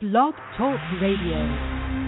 Blog Talk Radio.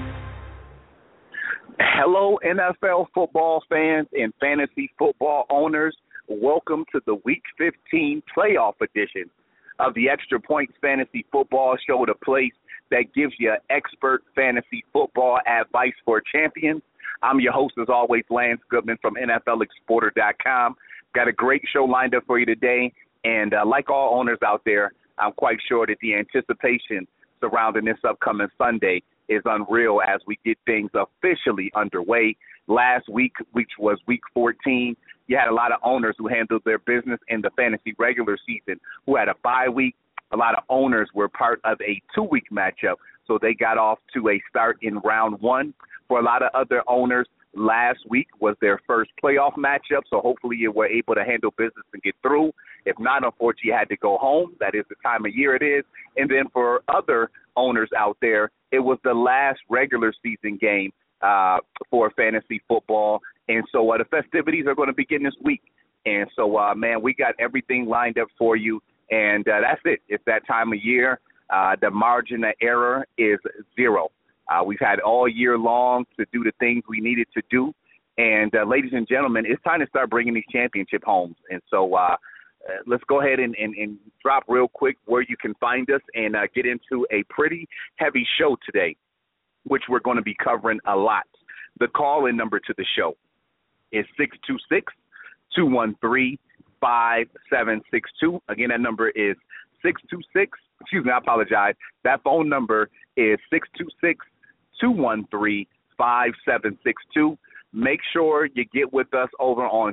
Hello, NFL football fans and fantasy football owners. Welcome to the Week 15 playoff edition of the Extra Points Fantasy Football Show, the place that gives you expert fantasy football advice for champions. I'm your host, as always, Lance Goodman from NFLExporter.com. Got a great show lined up for you today, and like all owners out there, I'm quite sure that the anticipation surrounding this upcoming Sunday is unreal as we get things officially underway. Last week, which was Week 14, you had a lot of owners who handled their business in the fantasy regular season who had a bye week. A lot of owners were part of a 2-week matchup, so they got off to a start in round one. For a lot of other owners, last week was their first playoff matchup, so hopefully you were able to handle business and get through. If not, unfortunately, you had to go home. That is the time of year it is. And then for other owners out there, it was the last regular season game for fantasy football. And so the festivities are going to begin this week. And so, man, we got everything lined up for you. And that's it. It's that time of year. The margin of error is zero. We've had all year long to do the things we needed to do. And, ladies and gentlemen, it's time to start bringing these championship homes. And so let's go ahead and drop real quick where you can find us and get into a pretty heavy show today, which we're going to be covering a lot. The call-in number to the show is 626-213-5762. Again, that number is 626. Excuse me, I apologize. That phone number is 626-213-5762. Make sure you get with us over on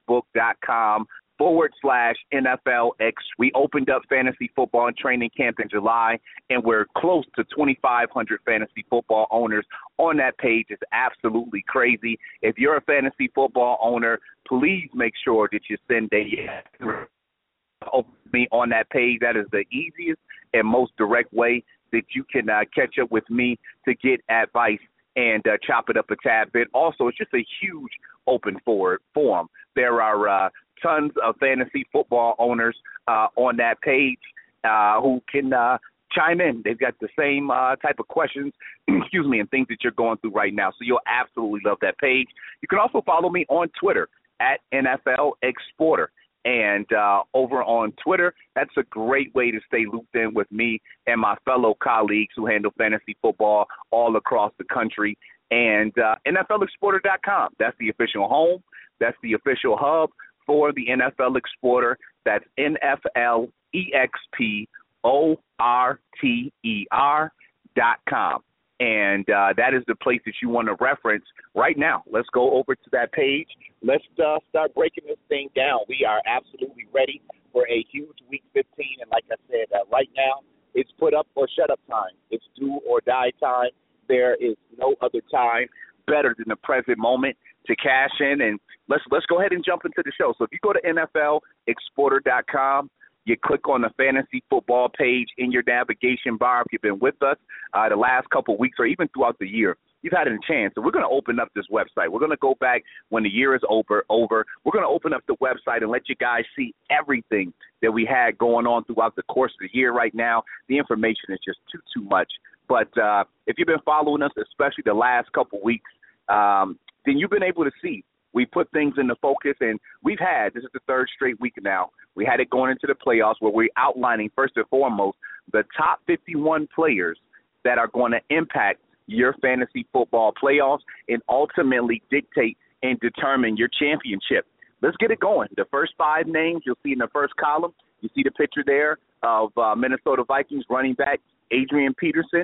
Facebook.com/NFLX. We opened up fantasy football and training camp in July, and we're close to 2,500 fantasy football owners on that page. It's absolutely crazy. If you're a fantasy football owner, please make sure that you send a me on that page. That is the easiest and most direct way that you can catch up with me to get advice and chop it up a tad bit. Also, it's just a huge open forum. There are tons of fantasy football owners on that page who can chime in. They've got the same type of questions, excuse me, and things that you're going through right now. So you'll absolutely love that page. You can also follow me on Twitter at NFL Exporter. And over on Twitter, that's a great way to stay looped in with me and my fellow colleagues who handle fantasy football all across the country. And NFLExporter.com, that's the official home. That's the official hub for the NFL Exporter. That's NFLExporter.com. And that is the place that you want to reference right now. Let's go over to that page. Let's start breaking this thing down. We are absolutely ready for a huge Week 15. And like I said, right now, it's put up or shut up time. It's do or die time. There is no other time better than the present moment to cash in. And let's go ahead and jump into the show. So if you go to NFLExporter.com, you click on the fantasy football page in your navigation bar. If you've been with us the last couple of weeks or even throughout the year, you've had a chance. So we're going to open up this website. We're going to go back when the year is over. We're going to open up the website and let you guys see everything that we had going on throughout the course of the year right now. The information is just too much. But if you've been following us, especially the last couple of weeks, then you've been able to see we put things into focus, and this is the third straight week now. We had it going into the playoffs where we're outlining, first and foremost, the top 51 players that are going to impact your fantasy football playoffs and ultimately dictate and determine your championship. Let's get it going. The first 5 names you'll see in the first column. You see the picture there of Minnesota Vikings running back Adrian Peterson,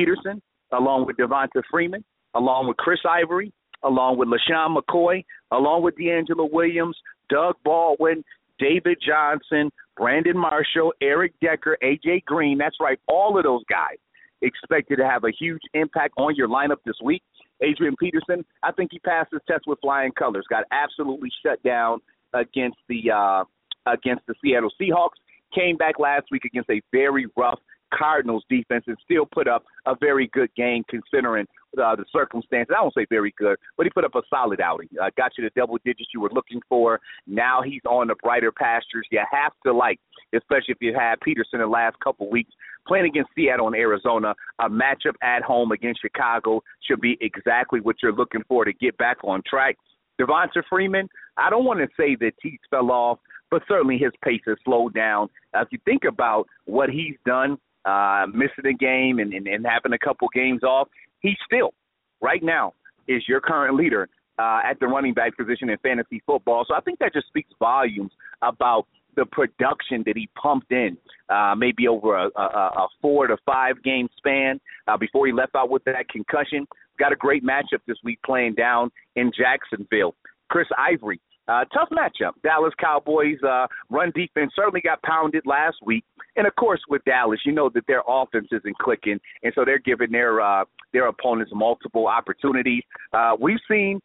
along with Devonta Freeman, along with Chris Ivory, along with LaShawn McCoy, along with D'Angelo Williams, Doug Baldwin, David Johnson, Brandon Marshall, Eric Decker, A.J. Green. That's right, all of those guys expected to have a huge impact on your lineup this week. Adrian Peterson, I think he passed his test with flying colors, got absolutely shut down against the Seattle Seahawks, came back last week against a very rough Cardinals defense and still put up a very good game considering the circumstances. I won't say very good, but he put up a solid outing. Got you the double digits you were looking for. Now he's on the brighter pastures. You have to like, especially if you had Peterson the last couple weeks, playing against Seattle and Arizona, a matchup at home against Chicago should be exactly what you're looking for to get back on track. Devonta Freeman, I don't want to say that he fell off, but certainly his pace has slowed down. If you think about what he's done, missing a game and having a couple games off, he still, right now, is your current leader at the running back position in fantasy football. So I think that just speaks volumes about the production that he pumped in maybe over a 4 to 5 game span before he left out with that concussion. Got a great matchup this week playing down in Jacksonville. Chris Ivory, tough matchup. Dallas Cowboys run defense certainly got pounded last week. And, of course, with Dallas, you know that their offense isn't clicking, and so they're giving their opponents multiple opportunities. We've seen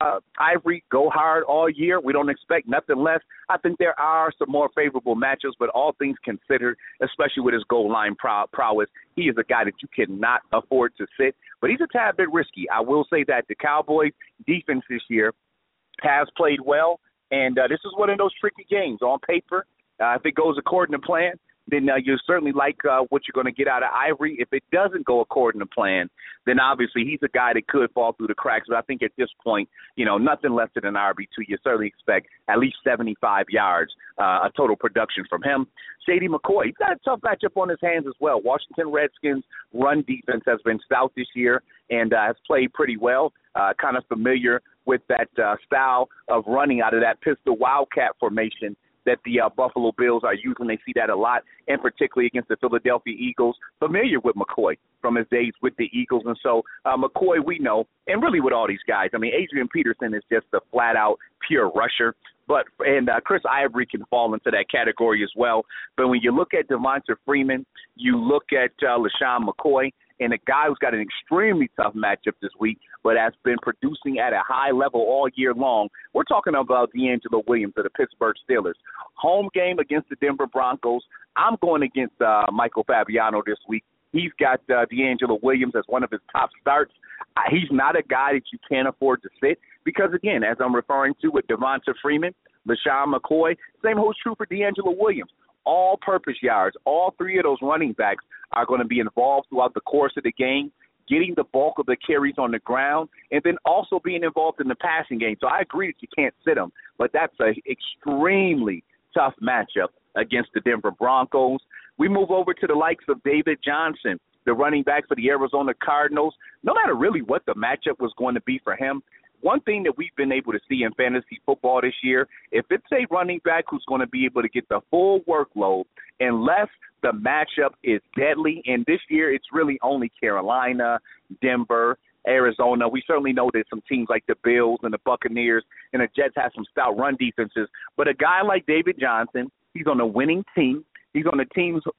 Ivory go hard all year. We don't expect nothing less. I think there are some more favorable matchups, but all things considered, especially with his goal line prowess, he is a guy that you cannot afford to sit. But he's a tad bit risky. I will say that the Cowboys' defense this year has played well, and this is one of those tricky games. On paper, if it goes according to plan, then you certainly like what you're going to get out of Ivory. If it doesn't go according to plan, then obviously he's a guy that could fall through the cracks. But I think at this point, nothing less than an RB2. You certainly expect at least 75 yards, a total production from him. Shady McCoy, he's got a tough matchup on his hands as well. Washington Redskins' run defense has been stout this year and has played pretty well, kind of familiar with that style of running out of that pistol wildcat formation that the Buffalo Bills are using. They see that a lot, and particularly against the Philadelphia Eagles, familiar with McCoy from his days with the Eagles. And so McCoy, we know, and really with all these guys, I mean, Adrian Peterson is just a flat-out pure rusher. And Chris Ivory can fall into that category as well. But when you look at Devonta Freeman, you look at LaShawn McCoy, and a guy who's got an extremely tough matchup this week, but has been producing at a high level all year long. We're talking about D'Angelo Williams of the Pittsburgh Steelers. Home game against the Denver Broncos. I'm going against Michael Fabiano this week. He's got D'Angelo Williams as one of his top starts. He's not a guy that you can't afford to sit because, again, as I'm referring to with Devonta Freeman, LaShawn McCoy, same holds true for D'Angelo Williams. All-purpose yards, all three of those running backs are going to be involved throughout the course of the game, getting the bulk of the carries on the ground, and then also being involved in the passing game. So I agree that you can't sit them, but that's an extremely tough matchup against the Denver Broncos. We move over to the likes of David Johnson, the running back for the Arizona Cardinals. No matter really what the matchup was going to be for him, one thing that we've been able to see in fantasy football this year, if it's a running back who's going to be able to get the full workload, unless the matchup is deadly, and this year it's really only Carolina, Denver, Arizona. We certainly know that some teams like the Bills and the Buccaneers and the Jets have some stout run defenses, but a guy like David Johnson, he's on a winning team. He's on a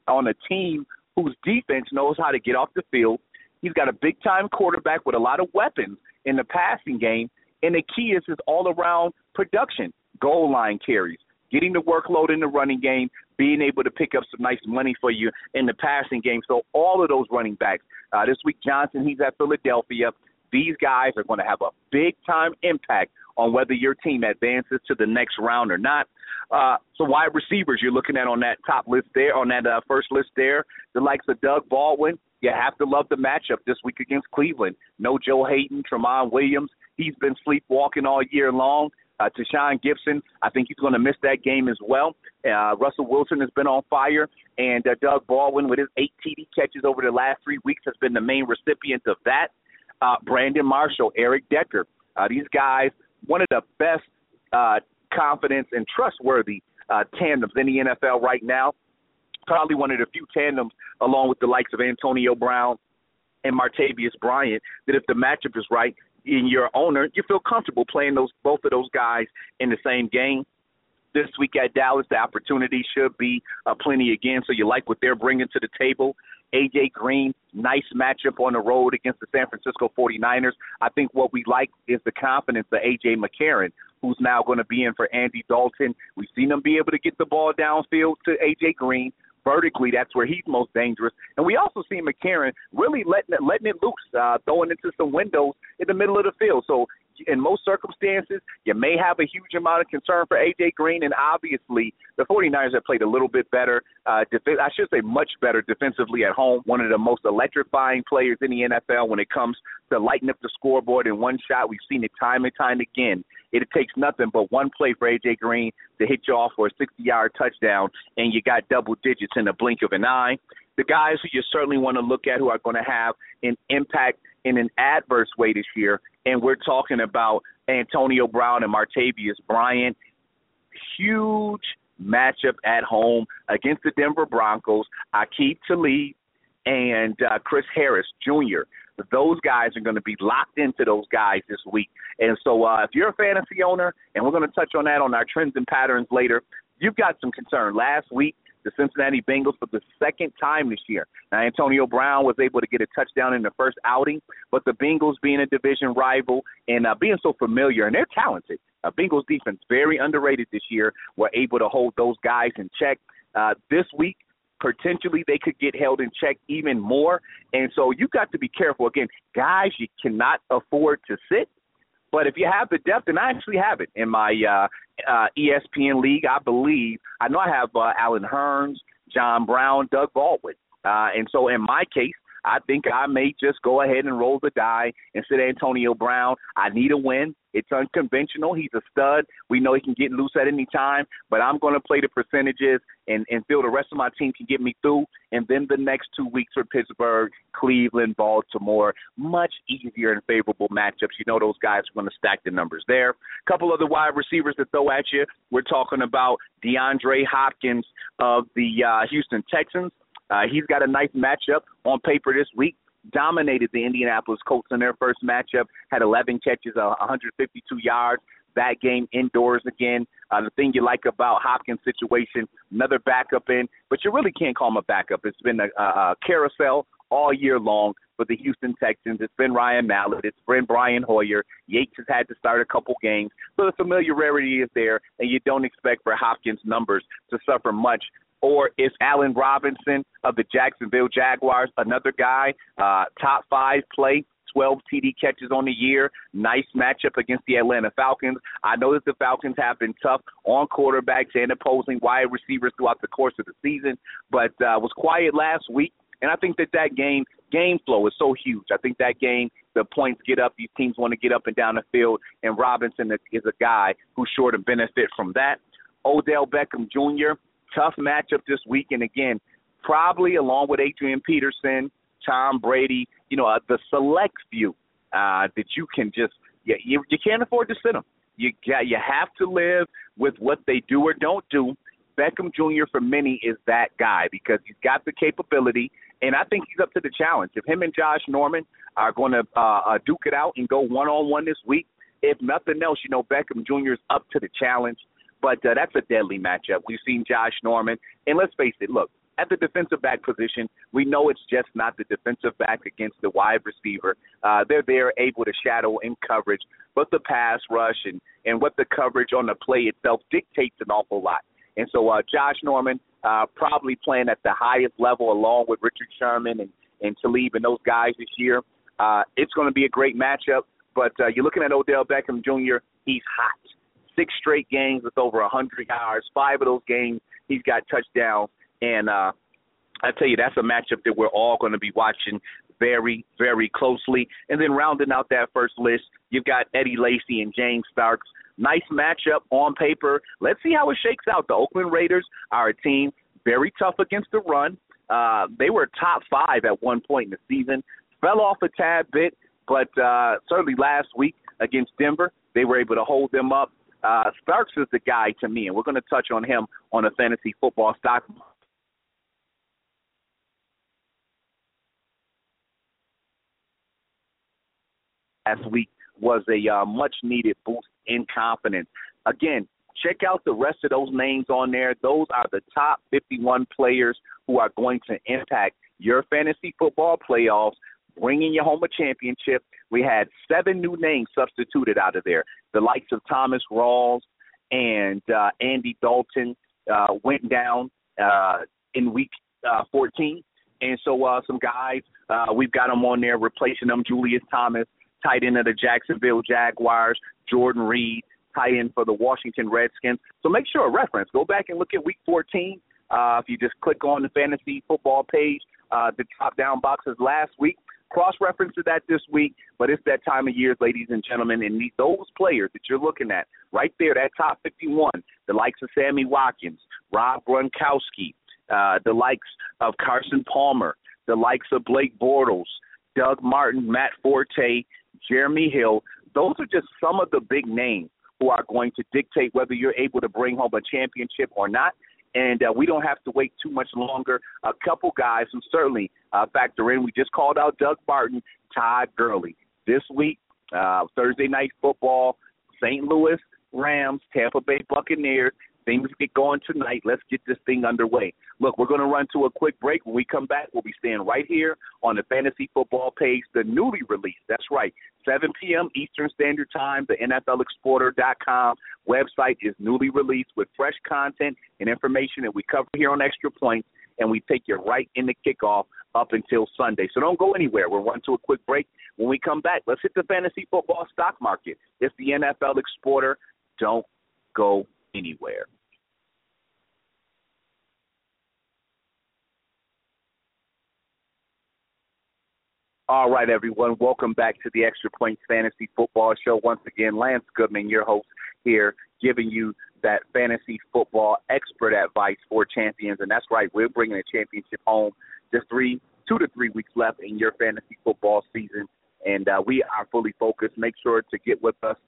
team whose defense knows how to get off the field. He's got a big-time quarterback with a lot of weapons in the passing game, and the key is his all-around production, goal line carries, getting the workload in the running game, being able to pick up some nice money for you in the passing game. So all of those running backs, this week Johnson, he's at Philadelphia. These guys are going to have a big-time impact on whether your team advances to the next round or not. So wide receivers you're looking at on that top list there, on that first list there, the likes of Doug Baldwin. You have to love the matchup this week against Cleveland. No Joe Hayden, Tramon Williams. He's been sleepwalking all year long. Tashawn Gibson, I think he's going to miss that game as well. Russell Wilson has been on fire, and Doug Baldwin with his 8 TD catches over the last 3 weeks has been the main recipient of that. Brandon Marshall, Eric Decker. These guys, one of the best confidence and trustworthy tandems in the NFL right now. Probably one of the few tandems, along with the likes of Antonio Brown and Martavius Bryant, that if the matchup is right in your owner, you feel comfortable playing both of those guys in the same game. This week at Dallas, the opportunity should be plenty again, so you like what they're bringing to the table. A.J. Green, nice matchup on the road against the San Francisco 49ers. I think what we like is the confidence of A.J. McCarron, who's now going to be in for Andy Dalton. We've seen him be able to get the ball downfield to A.J. Green, vertically, that's where he's most dangerous. And we also see McCarron really letting it loose, throwing into some windows in the middle of the field. So in most circumstances, you may have a huge amount of concern for A.J. Green, and obviously the 49ers have played a little bit better, I should say much better defensively at home, one of the most electrifying players in the NFL when it comes to lighting up the scoreboard in one shot. We've seen it time and time again. It takes nothing but one play for A.J. Green to hit you off for a 60-yard touchdown, and you got double digits in the blink of an eye. The guys who you certainly want to look at who are going to have an impact in an adverse way this year, and we're talking about Antonio Brown and Martavis Bryant. Huge matchup at home against the Denver Broncos. Aqib Talib and Chris Harris Jr. Those guys are going to be locked into those guys this week. And so if you're a fantasy owner, and we're going to touch on that on our trends and patterns later, you've got some concern. Last week, the Cincinnati Bengals for the second time this year. Now, Antonio Brown was able to get a touchdown in the first outing, but the Bengals being a division rival and being so familiar, and they're talented. Bengals defense, very underrated this year, were able to hold those guys in check. This week, potentially they could get held in check even more. And so you got to be careful. Again, guys, you cannot afford to sit. But if you have the depth, and I actually have it in my ESPN league, I believe. I know I have Alan Hearns, John Brown, Doug Baldwin. And so in my case, I think I may just go ahead and roll the die and sit Antonio Brown. I need a win. It's unconventional. He's a stud. We know he can get loose at any time, but I'm going to play the percentages and feel the rest of my team can get me through. And then the next 2 weeks for Pittsburgh, Cleveland, Baltimore, much easier and favorable matchups. You know those guys are going to stack the numbers there. A couple other wide receivers to throw at you. We're talking about DeAndre Hopkins of the Houston Texans. He's got a nice matchup on paper this week. Dominated the Indianapolis Colts in their first matchup, had 11 catches, 152 yards. That game indoors again. The thing you like about Hopkins' situation, another backup in, but you really can't call him a backup. It's been a carousel all year long for the Houston Texans. It's been Ryan Mallett. It's been Brian Hoyer. Yates has had to start a couple games. So the familiarity is there, and you don't expect for Hopkins' numbers to suffer much. Or is Allen Robinson of the Jacksonville Jaguars, another guy, top 5 play, 12 TD catches on the year. Nice matchup against the Atlanta Falcons. I know that the Falcons have been tough on quarterbacks and opposing wide receivers throughout the course of the season, but was quiet last week. And I think that game flow is so huge. I think that game, the points get up. These teams want to get up and down the field, and Robinson is a guy who's sure to benefit from that. Odell Beckham Jr., tough matchup this week, and again, probably along with Adrian Peterson, Tom Brady, the select few that you can just you can't afford to sit them. You have to live with what they do or don't do. Beckham Jr. for many is that guy because he's got the capability, and I think he's up to the challenge. If him and Josh Norman are going to duke it out and go one-on-one this week, if nothing else, Beckham Jr. is up to the challenge. But that's a deadly matchup. We've seen Josh Norman. And let's face it, look, at the defensive back position, we know it's just not the defensive back against the wide receiver. They're there able to shadow in coverage, but the pass rush and what the coverage on the play itself dictates an awful lot. And so Josh Norman probably playing at the highest level along with Richard Sherman and Talib and those guys this year. It's going to be a great matchup. But you're looking at Odell Beckham Jr., he's hot. 6 straight games with over 100 yards. 5 of those games, he's got touchdowns. And I tell you, that's a matchup that we're all going to be watching very, very closely. And then rounding out that first list, you've got Eddie Lacy and James Starks. Nice matchup on paper. Let's see how it shakes out. The Oakland Raiders are a team very tough against the run. They were top 5 at one point in the season. Fell off a tad bit, but certainly last week against Denver, they were able to hold them up. Starks is the guy to me, and we're going to touch on him on a fantasy football stock. Last week was a much-needed boost in confidence. Again, check out the rest of those names on there. Those are the top 51 players who are going to impact your fantasy football playoffs, bringing you home a championship. We had 7 new names substituted out of there. The likes of Thomas Rawls and Andy Dalton went down in week 14. And so some guys, we've got them on there replacing them. Julius Thomas, tight end of the Jacksonville Jaguars. Jordan Reed, tight end for the Washington Redskins. So make sure a reference. Go back and look at week 14. If you just click on the fantasy football page, the top-down boxes last week. Cross-reference to that this week, but it's that time of year, ladies and gentlemen, and those players that you're looking at right there, that top 51, the likes of Sammy Watkins, Rob Gronkowski, the likes of Carson Palmer, the likes of Blake Bortles, Doug Martin, Matt Forte, Jeremy Hill. Those are just some of the big names who are going to dictate whether you're able to bring home a championship or not. And we don't have to wait too much longer. A couple guys who certainly factor in. We just called out Doug Martin, Todd Gurley. This week, Thursday Night Football, St. Louis Rams, Tampa Bay Buccaneers. Things get going tonight. Let's get this thing underway. Look, we're going to run to a quick break. When we come back, we'll be staying right here on the fantasy football page, the newly released. That's right, 7 p.m. Eastern Standard Time. The NFLExplorer.com website is newly released with fresh content and information that we cover here on Extra Points, and we take you right in the kickoff up until Sunday. So don't go anywhere. We'll run to a quick break. When we come back, let's hit the fantasy football stock market. It's the NFL Explorer. Don't go anywhere. All right, everyone. Welcome back to the Extra Points Fantasy Football Show. Once again, Lance Goodman, your host here, giving you that fantasy football expert advice for champions. And that's right, we're bringing a championship home. Just 2 to 3 weeks left in your fantasy football season, and we are fully focused. Make sure to get with us,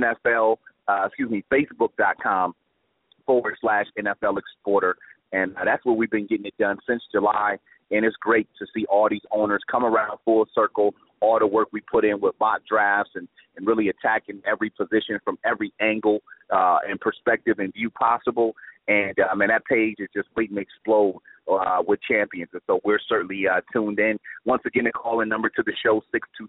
Facebook.com/NFL Exporter. And that's where we've been getting it done since July. And it's great to see all these owners come around full circle, all the work we put in with mock drafts and really attacking every position from every angle and perspective and view possible. And, that page is just waiting to explode with champions. And so we're certainly tuned in. Once again, the call-in number to the show,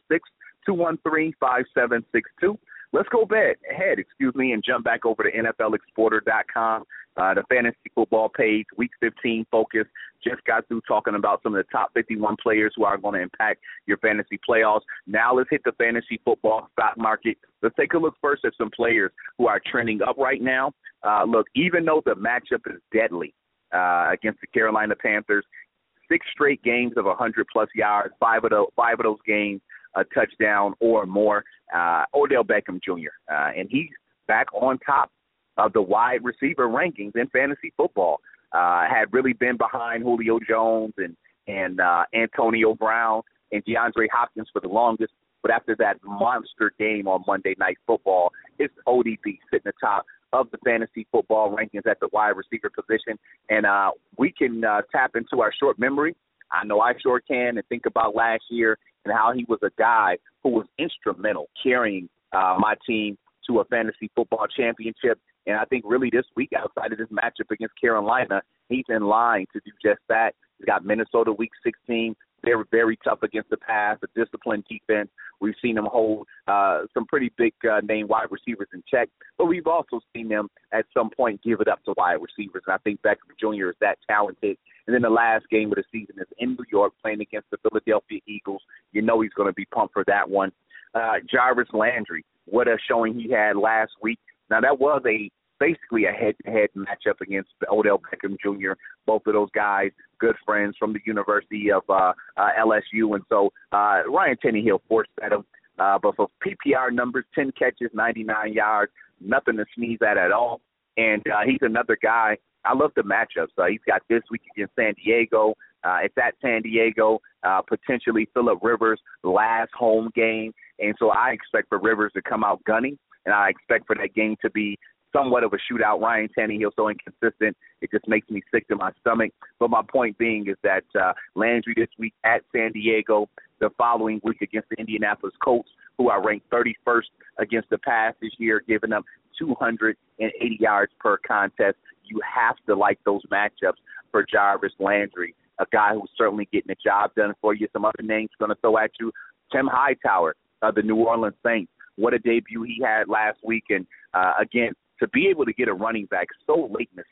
626-213-5762. Let's go ahead, and jump back over to NFLExporter.com. The fantasy football page, Week 15 focus. Just got through talking about some of the top 51 players who are going to impact your fantasy playoffs. Now let's hit the fantasy football stock market. Let's take a look first at some players who are trending up right now. Look, even though the matchup is deadly against the Carolina Panthers, 6 straight games of 100-plus yards, 5 of those games a touchdown or more. Odell Beckham Jr., and he's back on top of the wide receiver rankings in fantasy football. Had really been behind Julio Jones and Antonio Brown and DeAndre Hopkins for the longest. But after that monster game on Monday Night Football, it's ODB sitting atop of the fantasy football rankings at the wide receiver position. And we can tap into our short memory. I know I sure can, and think about last year and how he was a guy who was instrumental carrying my team to a fantasy football championship. And I think really this week, outside of this matchup against Carolina, he's in line to do just that. He's got Minnesota Week 16. They were very tough against the pass, a disciplined defense. We've seen them hold some pretty big name wide receivers in check, but we've also seen them at some point give it up to wide receivers. And I think Beckham Jr. is that talented. And then the last game of the season is in New York playing against the Philadelphia Eagles. You know he's going to be pumped for that one. Jarvis Landry, what a showing he had last week. Now, that was basically a head-to-head matchup against Odell Beckham Jr. Both of those guys, good friends from the University of LSU. And so Ryan Tannehill force-fed him. But for PPR numbers, 10 catches, 99 yards, nothing to sneeze at all. And he's another guy. I love the matchups. He's got this week against San Diego. It's at San Diego, potentially Phillip Rivers' last home game. And so I expect for Rivers to come out gunning, and I expect for that game to be somewhat of a shootout. Ryan Tannehill so inconsistent, it just makes me sick to my stomach. But my point being is that Landry this week at San Diego, the following week against the Indianapolis Colts, who are ranked 31st against the pass this year, giving up 280 yards per contest. You have to like those matchups for Jarvis Landry, a guy who's certainly getting the job done for you. Some other names going to throw at you. Tim Hightower of the New Orleans Saints. What a debut he had last week. And, again, to be able to get a running back so late in the season,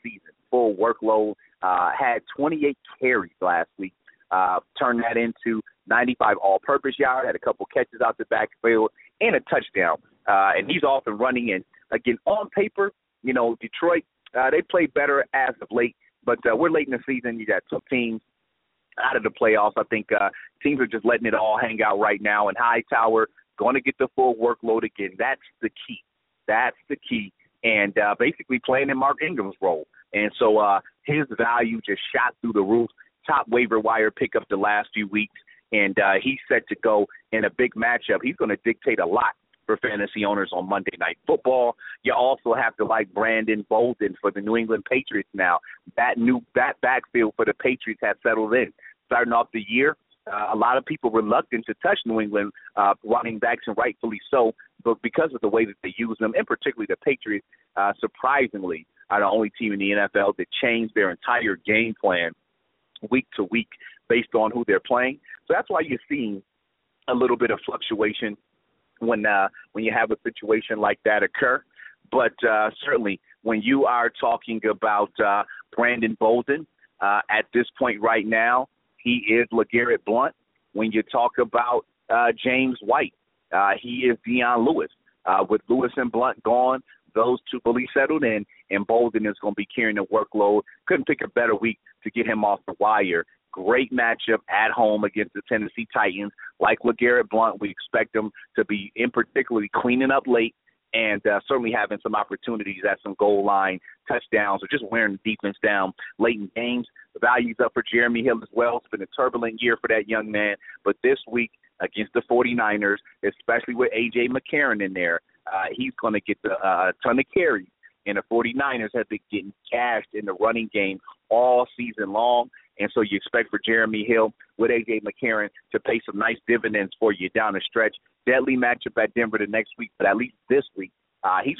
full workload, had 28 carries last week, turned that into 95 all-purpose yards, had a couple catches out the backfield, and a touchdown. And he's off and running. And, again, on paper, Detroit, they play better as of late, but we're late in the season. You got two teams out of the playoffs. I think teams are just letting it all hang out right now. And Hightower going to get the full workload again. That's the key. That's the key. And basically playing in Mark Ingram's role. And so his value just shot through the roof. Top waiver wire pickup the last few weeks. And he's set to go in a big matchup. He's going to dictate a lot for fantasy owners on Monday Night Football. You also have to like Brandon Bolden for the New England Patriots now. That backfield for the Patriots has settled in. Starting off the year, a lot of people reluctant to touch New England running backs, and rightfully so, but because of the way that they use them, and particularly the Patriots, surprisingly, are the only team in the NFL that changed their entire game plan week to week based on who they're playing. So that's why you're seeing a little bit of fluctuation when you have a situation like that occur. But certainly when you are talking about Brandon Bolden, at this point right now, he is LeGarrette Blount. When you talk about James White, he is Dion Lewis. With Lewis and Blount gone, those two fully settled in, and Bolden is going to be carrying the workload. Couldn't pick a better week to get him off the wire. Great matchup at home against the Tennessee Titans. Like LeGarrette Blount, we expect them to be in particularly cleaning up late and certainly having some opportunities at some goal line touchdowns or just wearing the defense down late in games. The value's up for Jeremy Hill as well. It's been a turbulent year for that young man. But this week against the 49ers, especially with A.J. McCarron in there, he's going to get a ton of carries. And the 49ers have been getting cashed in the running game all season long. And so you expect for Jeremy Hill with A.J. McCarron to pay some nice dividends for you down the stretch. Deadly matchup at Denver the next week, but at least this week, he's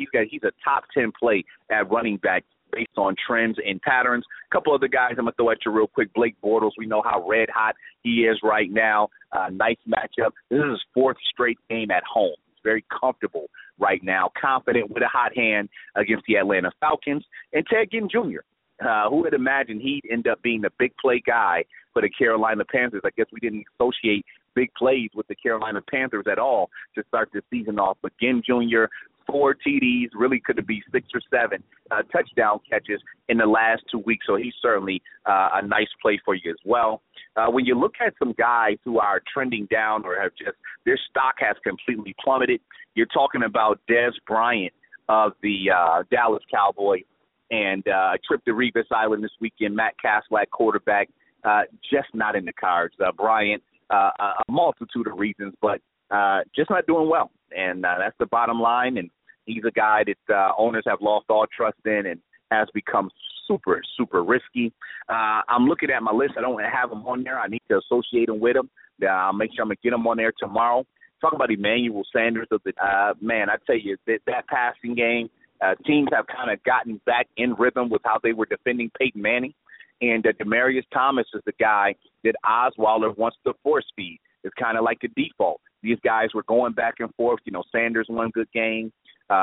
a top 10 play at running back based on trends and patterns. A couple other guys I'm going to throw at you real quick. Blake Bortles, we know how red hot he is right now. Nice matchup. This is his fourth straight game at home. He's very comfortable right now, confident with a hot hand against the Atlanta Falcons. And Ted Ginn Jr., who would imagine he'd end up being the big play guy for the Carolina Panthers? I guess we didn't associate big plays with the Carolina Panthers at all to start the season off. But Ginn Jr., 4 TDs, really could be 6 or 7 touchdown catches in the last 2 weeks. So he's certainly a nice play for you as well. When you look at some guys who are trending down or have just their stock has completely plummeted, you're talking about Dez Bryant of the Dallas Cowboys and trip to Revis Island this weekend. Matt Caslack, quarterback, just not in the cards. Bryant, a multitude of reasons, but just not doing well. And that's the bottom line. And he's a guy that owners have lost all trust in and has become super, super risky. I'm looking at my list. I don't have him on there. I need to associate him with him. I'll make sure I'm going to get him on there tomorrow. Talk about Emmanuel Sanders of the man, I tell you, that passing game, teams have kind of gotten back in rhythm with how they were defending Peyton Manning. And Demaryius Thomas is the guy that Osweiler wants to force feed. It's kind of like the default. These guys were going back and forth. Sanders one good game.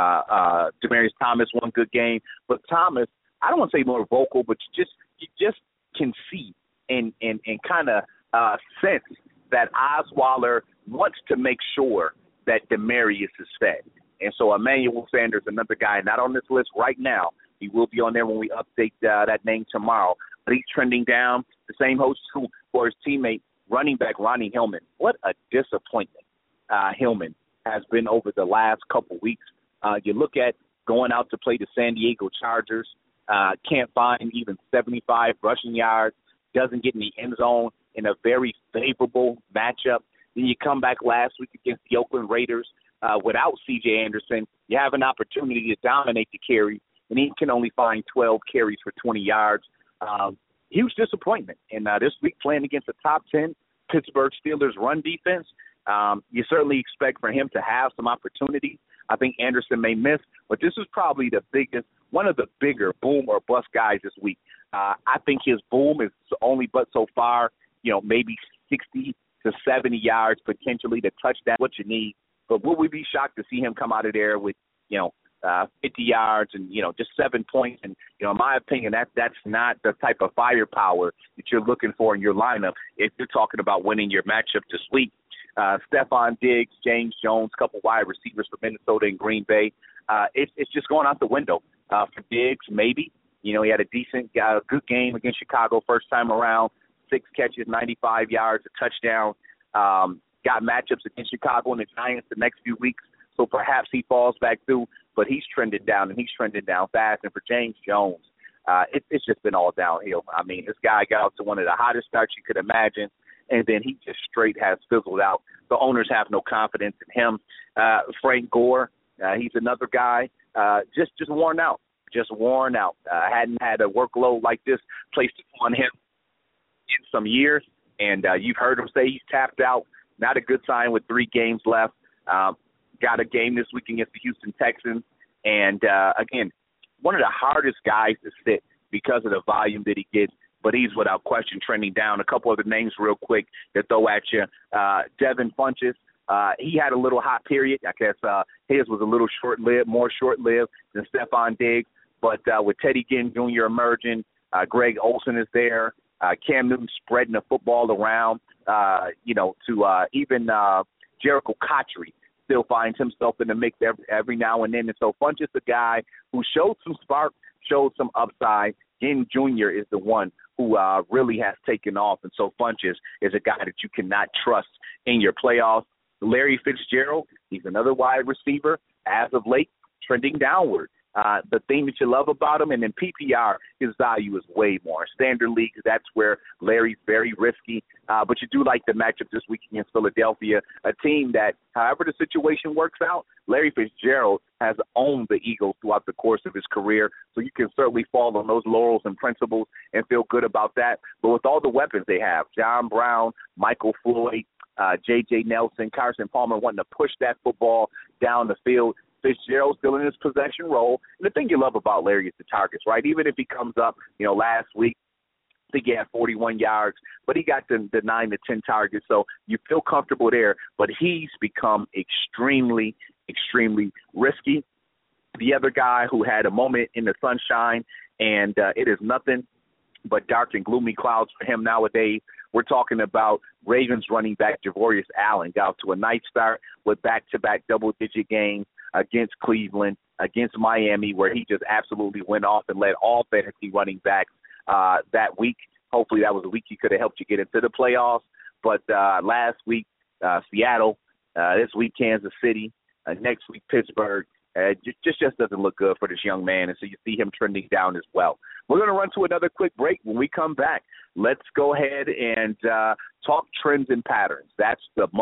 Demaryius Thomas one good game. But Thomas, I don't want to say more vocal, but you just can see and kind of sense that Osweiler wants to make sure that Demaryius is fed. And so Emmanuel Sanders, another guy, not on this list right now. He will be on there when we update that name tomorrow. But he's trending down. The same host for his teammate, running back Ronnie Hillman. What a disappointment Hillman has been over the last couple weeks. You look at going out to play the San Diego Chargers, can't find even 75 rushing yards, doesn't get in the end zone in a very favorable matchup. Then you come back last week against the Oakland Raiders without C.J. Anderson. You have an opportunity to dominate the carry, and he can only find 12 carries for 20 yards. Huge disappointment. And this week playing against the top 10 Pittsburgh Steelers run defense, you certainly expect for him to have some opportunity. I think Anderson may miss, but this is probably one of the bigger boom or bust guys this week. I think his boom is only but so far, maybe 60 to 70 yards potentially to touchdown, what you need. But would we be shocked to see him come out of there with, 50 yards and, just 7 points. And, in my opinion, that's not the type of firepower that you're looking for in your lineup if you're talking about winning your matchup this week. Stephon Diggs, James Jones, a couple wide receivers for Minnesota and Green Bay. It's just going out the window. For Diggs, maybe. He had a decent, good game against Chicago first time around, 6 catches, 95 yards, a touchdown. Got matchups against Chicago and the Giants the next few weeks, so perhaps he falls back through. But he's trending down, and he's trending down fast. And for James Jones, it's just been all downhill. I mean, this guy got out to one of the hottest starts you could imagine, and then he just straight has fizzled out. The owners have no confidence in him. Frank Gore, he's another guy, just worn out. Just worn out. Hadn't had a workload like this placed upon him in some years, and you've heard him say he's tapped out. Not a good sign with 3 games left. Got a game this week against the Houston Texans, and again, one of the hardest guys to sit because of the volume that he gets, but he's without question trending down. A couple other names real quick to throw at you. Devin Funchess. He had a little hot period. I guess his was a little short-lived, more short-lived than Stephon Diggs. But with Teddy Ginn Jr. emerging, Greg Olsen is there, Cam Newton spreading the football around, to even Jericho Cotchery still finds himself in the mix every now and then. And so Funchess, a guy who showed some spark, showed some upside. Ginn Jr. is the one who really has taken off. And so Funchess is a guy that you cannot trust in your playoffs. Larry Fitzgerald, he's another wide receiver. As of late, trending downward. The thing that you love about him, and in PPR, his value is way more. Standard leagues, that's where Larry's very risky. But you do like the matchup this week against Philadelphia, a team that, however the situation works out, Larry Fitzgerald has owned the Eagles throughout the course of his career. So you can certainly fall on those laurels and principles and feel good about that. But with all the weapons they have, John Brown, Michael Floyd, J.J. Nelson, Carson Palmer wanting to push that football down the field, Fitzgerald still in his possession role. And the thing you love about Larry is the targets, right? Even if he comes up, last week, I think he had 41 yards, but he got the 9 to 10 targets. So you feel comfortable there. But he's become extremely, extremely risky. The other guy who had a moment in the sunshine, and it is nothing but dark and gloomy clouds for him nowadays. We're talking about Ravens running back Javorius Allen. Got off to a nice start with back-to-back double-digit games against Cleveland, against Miami, where he just absolutely went off and led all fantasy running backs that week. Hopefully that was a week he could have helped you get into the playoffs. But last week, Seattle, this week Kansas City, next week Pittsburgh. Just doesn't look good for this young man, and so you see him trending down as well. We're going to run to another quick break. When we come back, let's go ahead and talk trends and patterns. That's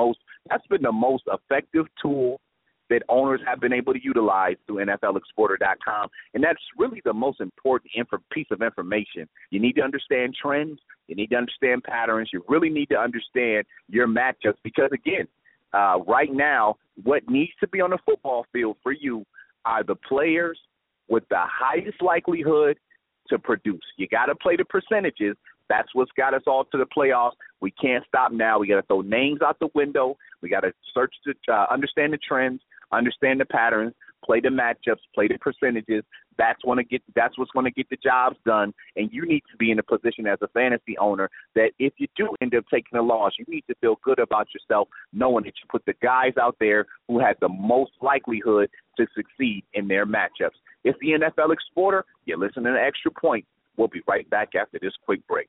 been the most effective tool that owners have been able to utilize through NFLExplorer.com, and that's really the most important piece of information. You need to understand trends. You need to understand patterns. You really need to understand your matchups because, again, right now, what needs to be on the football field for you are the players with the highest likelihood to produce. You got to play the percentages. That's what's got us all to the playoffs. We can't stop now. We got to throw names out the window. We got to search to understand the trends, understand the patterns, play the matchups, play the percentages. That's what's going to get the jobs done. And you need to be in a position as a fantasy owner that if you do end up taking a loss, you need to feel good about yourself, knowing that you put the guys out there who have the most likelihood to succeed in their matchups. It's the NFL Explorer. You're listening to Extra Points. We'll be right back after this quick break.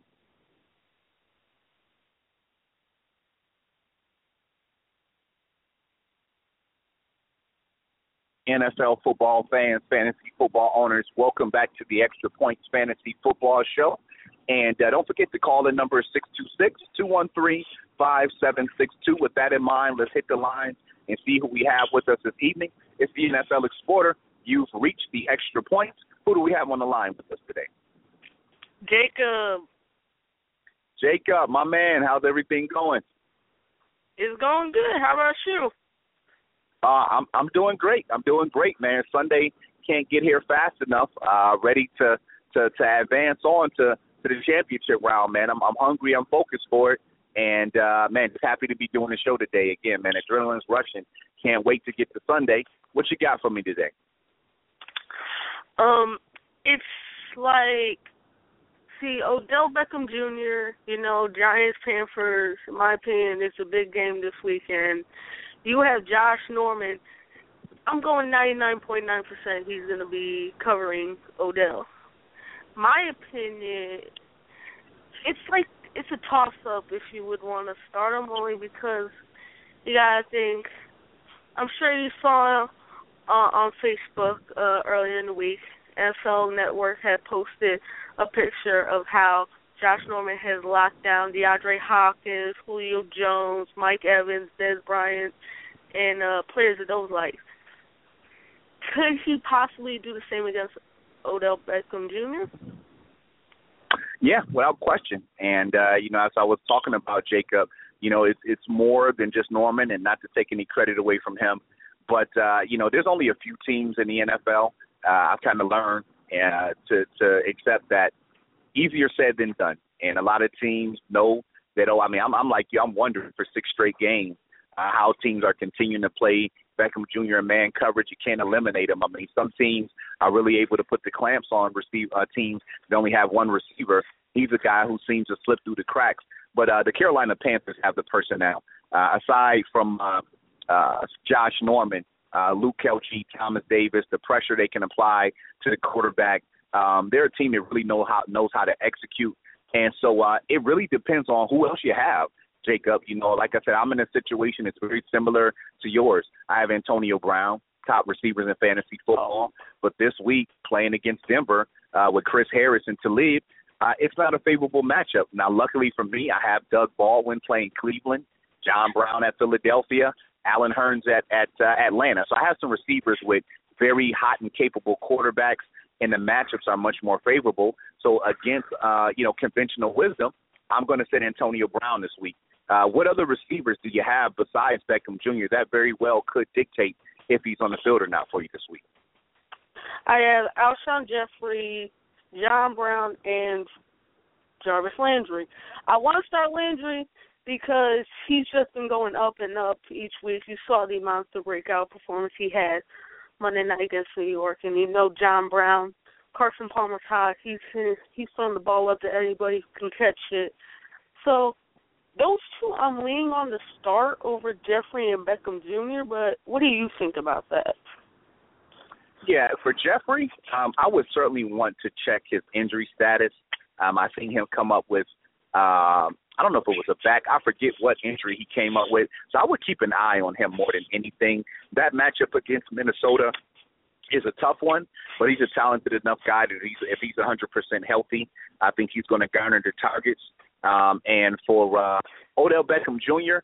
NFL football fans, fantasy football owners, welcome back to the Extra Points Fantasy Football Show. And don't forget to call the number 626-213-5762. With that in mind, let's hit the lines and see who we have with us this evening. It's the NFL Explorer. You've reached the Extra Points. Who do we have on the line with us today? Jacob, my man, how's everything going? It's going good. How about you? I'm doing great. Man. Sunday can't get here fast enough. Ready to advance on to the championship round, man. I'm hungry. I'm focused for it. And, man, just happy to be doing the show today again, man. Adrenaline's rushing. Can't wait to get to Sunday. What you got for me today? It's like, see, Odell Beckham Jr., Giants, Panthers, in my opinion, it's a big game this weekend. You have Josh Norman. I'm going 99.9% he's going to be covering Odell. My opinion, it's a toss-up if you would want to start him, only because you got to think, I'm sure you saw on Facebook earlier in the week, NFL Network had posted a picture of how Josh Norman has locked down DeAndre Hopkins, Julio Jones, Mike Evans, Dez Bryant, and players of those likes. Could he possibly do the same against Odell Beckham Jr.? Yeah, without question. And, as I was talking about, Jacob, it's more than just Norman, and not to take any credit away from him. But, there's only a few teams in the NFL. I've kind of learned to accept that easier said than done. And a lot of teams know that, I'm like you. I'm wondering for 6 straight games how teams are continuing to play Beckham Jr. in man coverage. You can't eliminate him. Some teams are really able to put the clamps on teams that only have one receiver. He's a guy who seems to slip through the cracks. But the Carolina Panthers have the personnel. Aside from Josh Norman, Luke Kelce, Thomas Davis, the pressure they can apply to the quarterback, they're a team that really knows how to execute. And so it really depends on who else you have, Jacob. Like I said, I'm in a situation that's very similar to yours. I have Antonio Brown, top receivers in fantasy football. But this week, playing against Denver with Chris Harris and Talib, it's not a favorable matchup. Now, luckily for me, I have Doug Baldwin playing Cleveland, John Brown at Philadelphia, Allen Hurns at Atlanta. So I have some receivers with very hot and capable quarterbacks, and the matchups are much more favorable. So against, conventional wisdom, I'm going to sit Antonio Brown this week. What other receivers do you have besides Beckham Jr.? That very well could dictate if he's on the field or not for you this week. I have Alshon Jeffrey, John Brown, and Jarvis Landry. I want to start Landry because he's just been going up and up each week. You saw the monster breakout performance he had Monday night against New York. And John Brown, Carson Palmer's hot. He's throwing the ball up to anybody who can catch it. So those two I'm leaning on to start over Jeffrey and Beckham Jr., but what do you think about that? Yeah, for Jeffrey, I would certainly want to check his injury status. I seen him come up with, I don't know if it was a back. I forget what injury he came up with. So I would keep an eye on him more than anything. That matchup against Minnesota is a tough one, but he's a talented enough guy that if he's 100% healthy, I think he's going to garner the targets. And for Odell Beckham Jr.,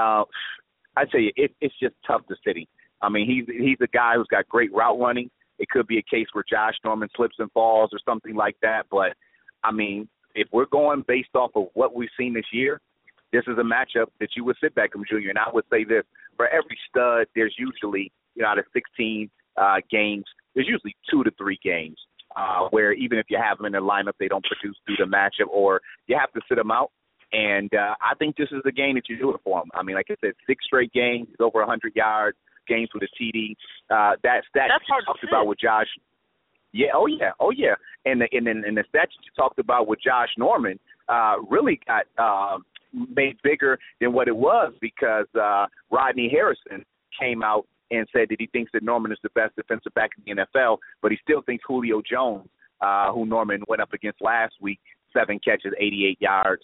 I tell you, it's just tough to sit him. He's a guy who's got great route running. It could be a case where Josh Norman slips and falls or something like that. But, if we're going based off of what we've seen this year, this is a matchup that you would sit Beckham Jr. And I would say this, for every stud, there's usually, out of 16 games, there's usually 2 to 3 games where even if you have them in the lineup, they don't produce through the matchup or you have to sit them out. And I think this is the game that you do it for them. Like I said, 6 straight games, over 100 yards, games with a TD. That stat you talked about with Josh. Yeah, oh yeah. And the stat you talked about with Josh Norman really got made bigger than what it was because Rodney Harrison came out and said that he thinks that Norman is the best defensive back in the NFL, but he still thinks Julio Jones, who Norman went up against last week, 7 catches, 88 yards.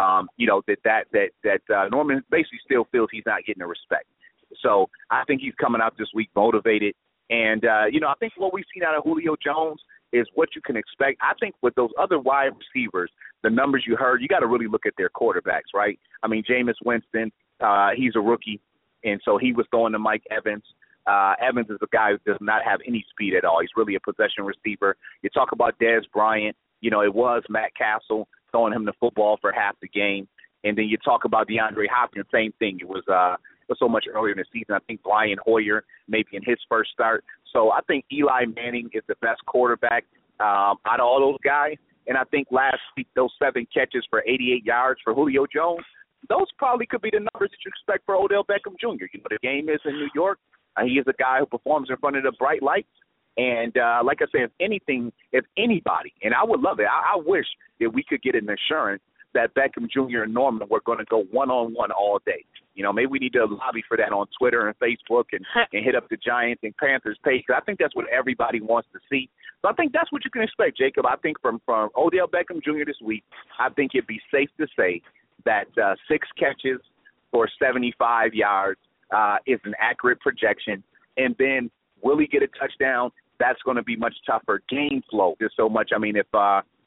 That Norman basically still feels he's not getting the respect. So I think he's coming out this week motivated. And, I think what we've seen out of Julio Jones is what you can expect. I think with those other wide receivers, the numbers you heard, you got to really look at their quarterbacks, right? Jameis Winston, he's a rookie, and so he was throwing to Mike Evans. Evans is a guy who does not have any speed at all. He's really a possession receiver. You talk about Dez Bryant, it was Matt Castle throwing him the football for half the game. And then you talk about DeAndre Hopkins, same thing. It was so much earlier in the season. I think Brian Hoyer maybe in his first start. So I think Eli Manning is the best quarterback out of all those guys. And I think last week those 7 catches for 88 yards for Julio Jones, those probably could be the numbers that you expect for Odell Beckham Jr. The game is in New York. He is a guy who performs in front of the bright lights. And like I said, if anybody, and I would love it, I wish that we could get an assurance that Beckham Jr. and Norman were going to go one-on-one all day. Maybe we need to lobby for that on Twitter and Facebook and hit up the Giants and Panthers page, because I think that's what everybody wants to see. So I think that's what you can expect, Jacob. I think from Odell Beckham Jr. this week, I think it'd be safe to say that 6 catches for 75 yards is an accurate projection. And then will he get a touchdown? That's going to be much tougher. Game flow. There's so much. I mean, if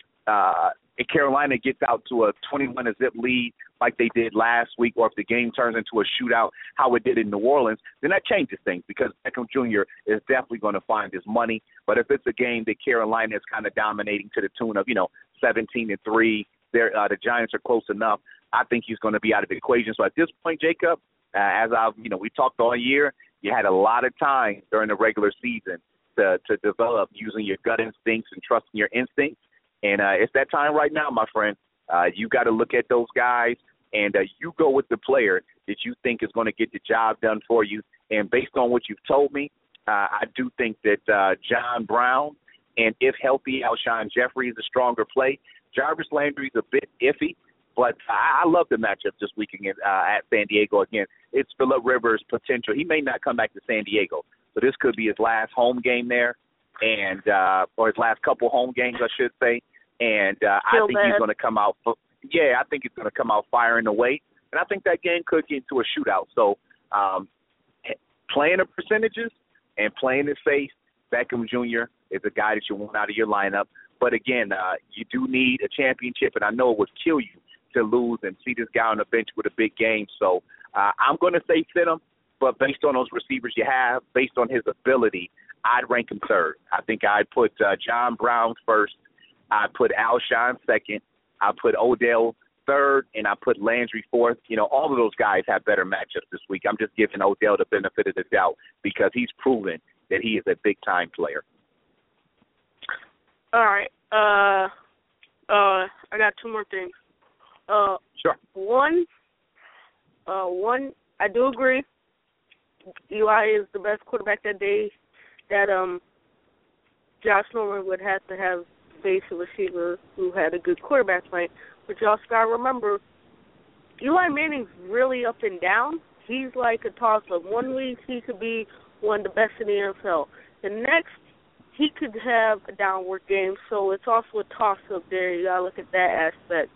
Carolina gets out to a 21-zip lead like they did last week, or if the game turns into a shootout, how it did in New Orleans, then that changes things, because Beckham Jr. is definitely going to find his money. But if it's a game that Carolina is kind of dominating to the tune of, 17-3, the Giants are close enough, I think he's going to be out of the equation. So at this point, Jacob, we talked all year, you had a lot of time during the regular season to develop using your gut instincts and trusting your instincts. And it's that time right now, my friend. You got to look at those guys, and you go with the player that you think is going to get the job done for you. And based on what you've told me, I do think that John Brown, and if healthy, Alshon Jeffrey is a stronger play. Jarvis Landry's a bit iffy, but I love the matchup this week at San Diego. Again, it's Phillip Rivers' potential. He may not come back to San Diego, so this could be his last home game there, and or his last couple home games, I should say. And I think he's going to come out. I think he's going to come out firing away, and I think that game could get into a shootout. So playing the percentages and playing it safe, Beckham Jr. is a guy that you want out of your lineup. But again, you do need a championship, and I know it would kill you to lose and see this guy on the bench with a big game. So I'm going to say sit him, but based on those receivers you have, based on his ability, I'd rank him third. I think I'd put John Brown first. I put Alshon second. I put Odell third, and I put Landry fourth. All of those guys have better matchups this week. I'm just giving Odell the benefit of the doubt because he's proven that he is a big-time player. All right. I got 2 more things. Sure. One, I do agree. Eli is the best quarterback that Josh Norman would have to have face a receiver who had a good quarterback play. But you also got to remember, Eli Manning's really up and down. He's like a toss-up. 1 week, he could be one of the best in the NFL. The next, he could have a downward game, so it's also a toss-up there. You got to look at that aspect.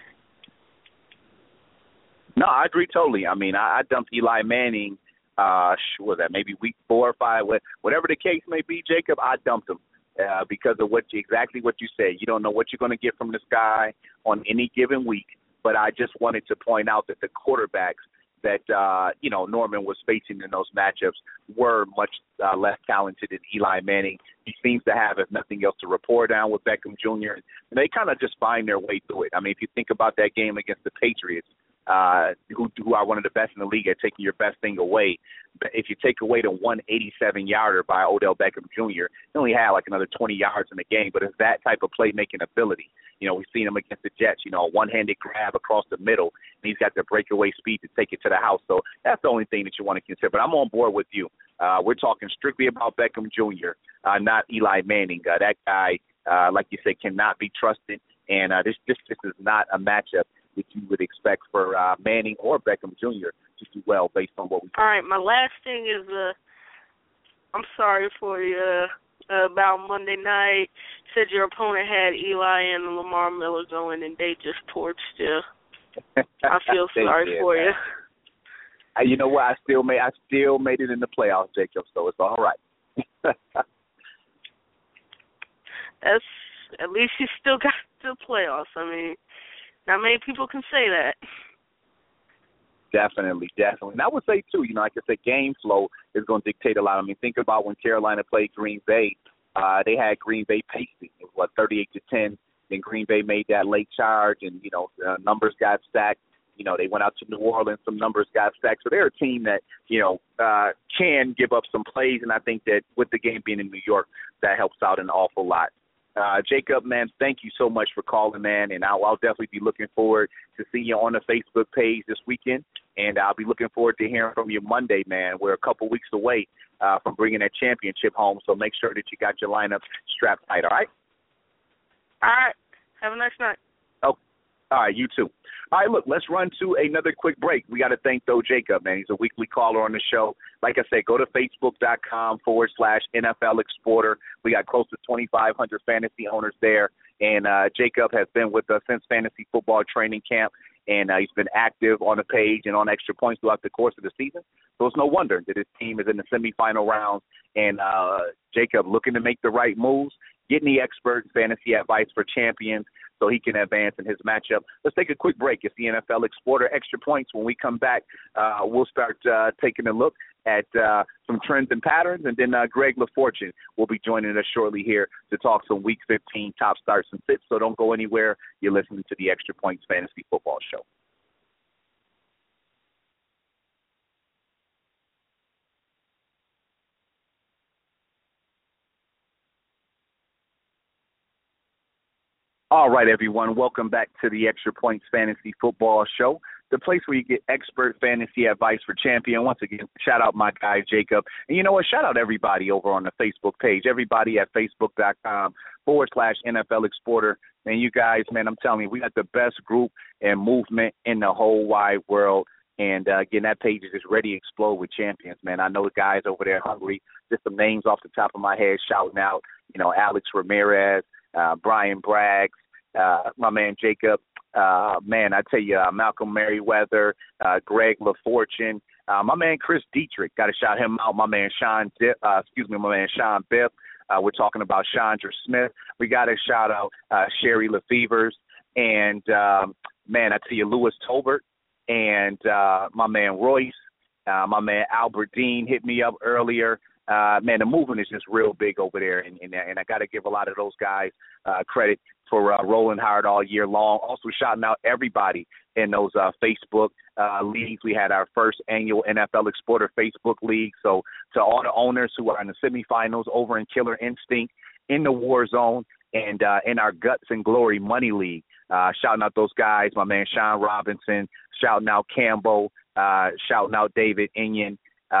No, I agree totally. I mean, I dumped Eli Manning, maybe week 4 or 5, whatever the case may be, Jacob, I dumped him. Because of exactly what you said. You don't know what you're going to get from this guy on any given week. But I just wanted to point out that the quarterbacks that, Norman was facing in those matchups were much less talented than Eli Manning. He seems to have, if nothing else, to rapport down with Beckham Jr. And they kind of just find their way through it. I mean, if you think about that game against the Patriots, who are one of the best in the league at taking your best thing away. But if you take away the 187-yarder by Odell Beckham Jr., he only had like another 20 yards in the game, but it's that type of playmaking ability. We've seen him against the Jets, a one-handed grab across the middle, and he's got the breakaway speed to take it to the house. So that's the only thing that you want to consider. But I'm on board with you. We're talking strictly about Beckham Jr., not Eli Manning. That guy, like you said, cannot be trusted, and this is not a matchup that you would expect for Manning or Beckham Jr. to do well based on what we All right, my last thing is I'm sorry for you about Monday night. Said your opponent had Eli and Lamar Miller going, and they just torched you. I feel sorry for you. You know what? I still made it in the playoffs, Jacob, so it's all right. That's at least you still got the playoffs. I mean, not many people can say that. Definitely. And I would say, too, like I said, game flow is going to dictate a lot. I mean, think about when Carolina played Green Bay. They had Green Bay pacing. It was, 38-10. Then Green Bay made that late charge, and, numbers got stacked. They went out to New Orleans. Some numbers got stacked. So they're a team that, can give up some plays, and I think that with the game being in New York, that helps out an awful lot. Jacob, man, thank you so much for calling, man, and I'll definitely be looking forward to seeing you on the Facebook page this weekend. And I'll be looking forward to hearing from you Monday, man. We're a couple weeks away from bringing that championship home, so make sure that you got your lineup strapped tight, all right? All right. Have a nice night. Oh, all right, you too. All right, look, let's run to another quick break. We got to thank, though, Jacob, man. He's a weekly caller on the show. Like I said, go to Facebook.com/NFL Exporter. We got close to 2,500 fantasy owners there. And Jacob has been with us since fantasy football training camp, and he's been active on the page and on Extra Points throughout the course of the season. So it's no wonder that his team is in the semifinal rounds, and Jacob looking to make the right moves, getting the expert fantasy advice for champions so he can advance in his matchup. Let's take a quick break. It's the NFL Exporter Extra Points. When we come back, we'll start taking a look at some trends and patterns, and then Greg LaFortune will be joining us shortly here to talk some Week 15 top starts and fits. So don't go anywhere. You're listening to the Extra Points Fantasy Football Show. All right, everyone. Welcome back to the Extra Points Fantasy Football Show, the place where you get expert fantasy advice for champion. Once again, shout out my guy, Jacob. And you know what? Shout out everybody over on the Facebook page, everybody at Facebook.com/NFL Exporter. And you guys, man, I'm telling you, we got the best group and movement in the whole wide world. And, again, that page is just ready to explode with champions, man. I know the guys over there hungry. Just some names off the top of my head shouting out, you know, Alex Ramirez, Brian Braggs, my man Jacob, man, I tell you, Malcolm Merriweather, Greg LaFortune, my man Chris Dietrich, got to shout him out. My man Sean Biff. We're talking about Chandra Smith. We got to shout out Sherry LaFevers, and man, I tell you, Lewis Tolbert, and my man Royce, my man Albert Dean hit me up earlier. Man, the movement is just real big over there, and I got to give a lot of those guys credit for rolling hard all year long. Also shouting out everybody in those Facebook leagues. We had our first annual NFL Exporter Facebook League. So to all the owners who are in the semifinals over in Killer Instinct, in the War Zone, and in our Guts and Glory Money League, shouting out those guys, my man Sean Robinson, shouting out Campbell, shouting out David Inyan.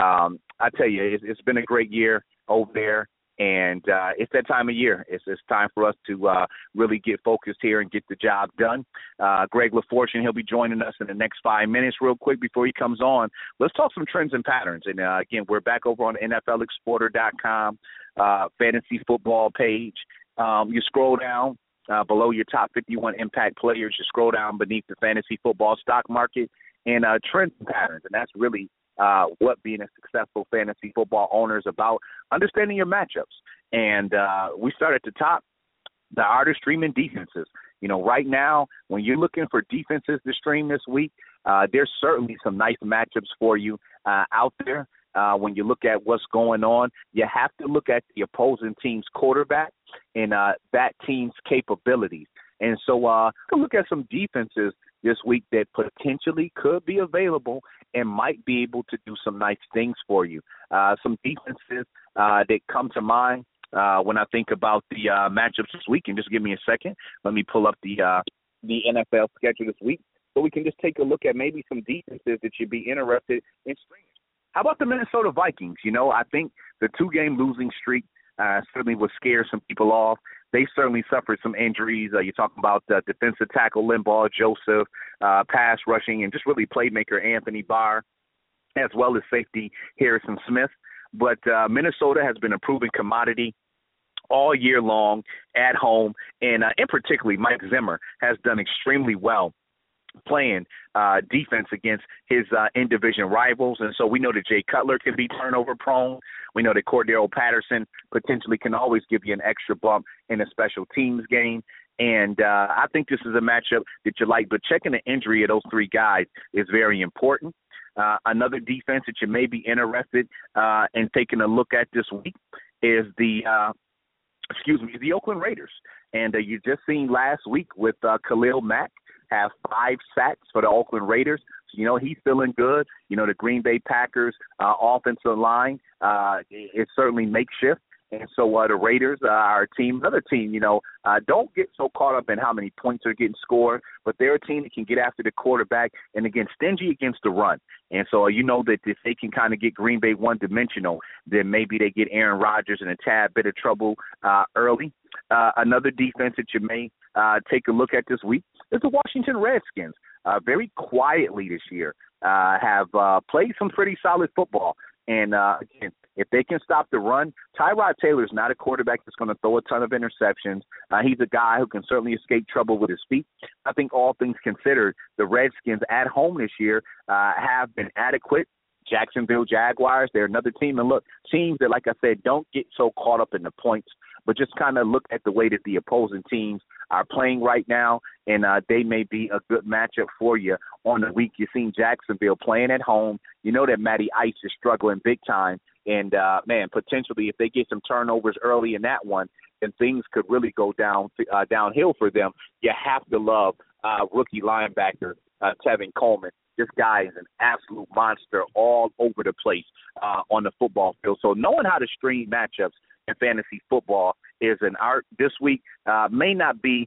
I tell you, it's been a great year over there, and it's that time of year. It's time for us to really get focused here and get the job done. Greg LaFortune, he'll be joining us in the next 5 minutes. Real quick before he comes on, let's talk some trends and patterns. And, again, we're back over on NFLExporter.com fantasy football page. You scroll down below your top 51 impact players. You scroll down beneath the fantasy football stock market and trends and patterns, and that's really what being a successful fantasy football owner is about, understanding your matchups. And we start at the top, the art of streaming defenses. You know, right now, when you're looking for defenses to stream this week, there's certainly some nice matchups for you out there. When you look at what's going on, you have to look at the opposing team's quarterback and that team's capabilities. And so look at some defenses this week that potentially could be available and might be able to do some nice things for you. Some defenses that come to mind when I think about the matchups this week. And just give me a second. Let me pull up the NFL schedule this week so we can just take a look at maybe some defenses that you'd be interested in streaming. How about the Minnesota Vikings? You know, I think the 2-game losing streak certainly would scare some people off. They certainly suffered some injuries. You're talking about defensive tackle Linval Joseph, pass rushing, and just really playmaker Anthony Barr, as well as safety Harrison Smith. But Minnesota has been a proven commodity all year long at home, and in particular, Mike Zimmer has done extremely well playing defense against his in-division rivals. And so we know that Jay Cutler can be turnover prone. We know that Cordero Patterson potentially can always give you an extra bump in a special teams game. And I think this is a matchup that you like. But checking the injury of those three guys is very important. Another defense that you may be interested in taking a look at this week is the Oakland Raiders. And you just seen last week with Khalil Mack have 5 sacks for the Oakland Raiders. So, you know, he's feeling good. You know, the Green Bay Packers offensive line is certainly makeshift. And so the Raiders, our team, another team, don't get so caught up in how many points are getting scored, but they're a team that can get after the quarterback and, again, stingy against the run. And so that if they can kind of get Green Bay one-dimensional, then maybe they get Aaron Rodgers in a tad bit of trouble early. Another defense that you may take a look at this week is the Washington Redskins. Very quietly this year have played some pretty solid football. And, again, if they can stop the run, Tyrod Taylor is not a quarterback that's going to throw a ton of interceptions. He's a guy who can certainly escape trouble with his feet. I think all things considered, the Redskins at home this year have been adequate. Jacksonville Jaguars, they're another team. And look, teams that, like I said, don't get so caught up in the points, but just kind of look at the way that the opposing teams are playing right now, and they may be a good matchup for you on the week. You've seen Jacksonville playing at home. You know that Matty Ice is struggling big time, and, potentially if they get some turnovers early in that one, then things could really go downhill for them. You have to love rookie linebacker Tevin Coleman. This guy is an absolute monster all over the place on the football field. So knowing how to string matchups in fantasy football is an art. This week may not be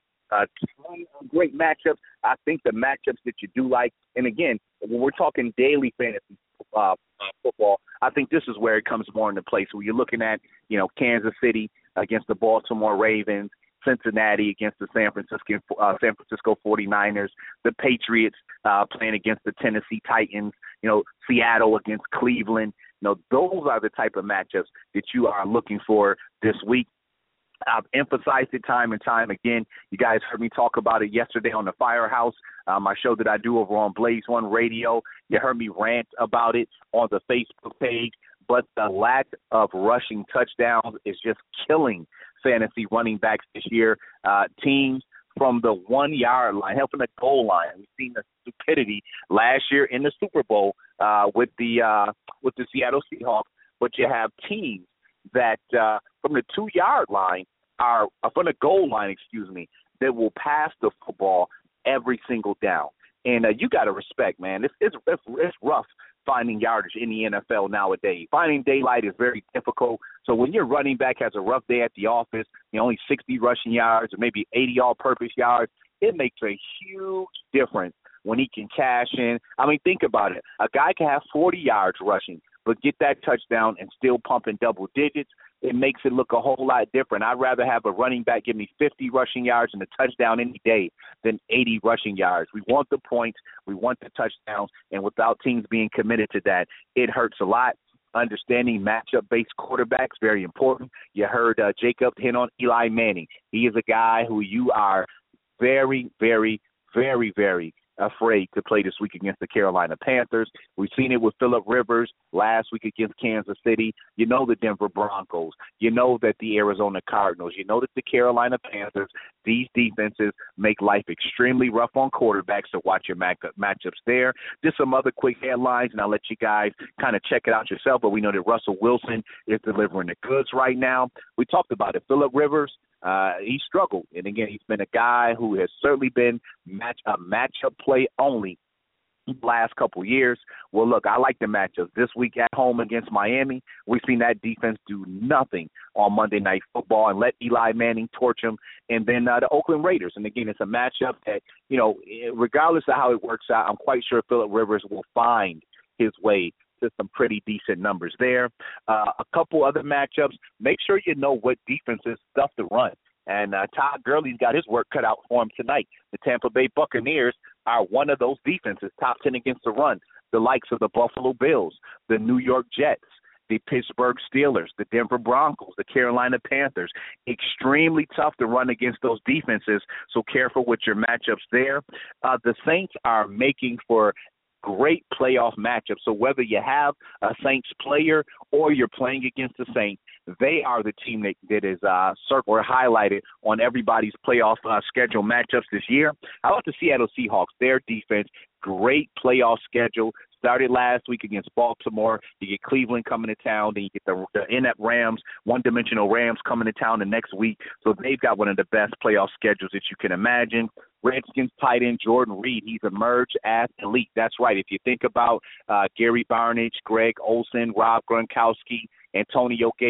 great matchups. I think the matchups that you do like, and again, when we're talking daily fantasy football, I think this is where it comes more into place. Where you're looking at, Kansas City against the Baltimore Ravens, Cincinnati against the San Francisco 49ers, the Patriots playing against the Tennessee Titans, Seattle against Cleveland. Those are the type of matchups that you are looking for this week. I've emphasized it time and time again. You guys heard me talk about it yesterday on the Firehouse, my show that I do over on Blaze One Radio. You heard me rant about it on the Facebook page. But the lack of rushing touchdowns is just killing fantasy running backs this year. Teams from the 1 yard line, helping the goal line. We've seen the stupidity last year in the Super Bowl with the Seattle Seahawks. But you have teams that from the 2 yard line are from the goal line, that will pass the football every single down. And you got to respect, man. It's rough finding yardage in the NFL nowadays. Finding daylight is very difficult. So when your running back has a rough day at the office, only 60 rushing yards or maybe 80 all-purpose yards, it makes a huge difference when he can cash in. I mean, think about it. A guy can have 40 yards rushing, but get that touchdown and still pump in double digits. It makes it look a whole lot different. I'd rather have a running back give me 50 rushing yards and a touchdown any day than 80 rushing yards. We want the points. We want the touchdowns. And without teams being committed to that, it hurts a lot. Understanding matchup-based quarterbacks, very important. You heard Jacob hit on Eli Manning. He is a guy who you are very, very, very, very afraid to play this week against the Carolina Panthers. We've seen it with Phillip Rivers last week against Kansas City. The Denver Broncos. That the Arizona Cardinals. That the Carolina Panthers. These defenses make life extremely rough on quarterbacks, so watch your matchups there. Just some other quick headlines, and I'll let you guys kind of check it out yourself, but we know that Russell Wilson is delivering the goods right now. We talked about it. Phillip Rivers, he struggled. And, again, he's been a guy who has certainly been a matchup play only the last couple years. Well, look, I like the matchups. This week at home against Miami, we've seen that defense do nothing on Monday Night Football and let Eli Manning torch him. And then the Oakland Raiders. And, again, it's a matchup that, regardless of how it works out, I'm quite sure Phillip Rivers will find his way to some pretty decent numbers there. A couple other matchups. Make sure you know what defenses stuff to run. And Todd Gurley's got his work cut out for him tonight. The Tampa Bay Buccaneers are one of those defenses, top 10 against the run. The likes of the Buffalo Bills, the New York Jets, the Pittsburgh Steelers, the Denver Broncos, the Carolina Panthers. Extremely tough to run against those defenses, so careful with your matchups there. The Saints are making for great playoff matchup. So whether you have a Saints player or you're playing against the Saints, they are the team that is circled or highlighted on everybody's playoff schedule matchups this year. How about the Seattle Seahawks? Their defense, great playoff schedule. Started last week against Baltimore. You get Cleveland coming to town. Then you get the inept Rams, one-dimensional Rams coming to town the next week. So they've got one of the best playoff schedules that you can imagine. Redskins tight end Jordan Reed, he's emerged as elite. That's right. If you think about Gary Barnidge, Greg Olsen, Rob Gronkowski, Antonio Gates,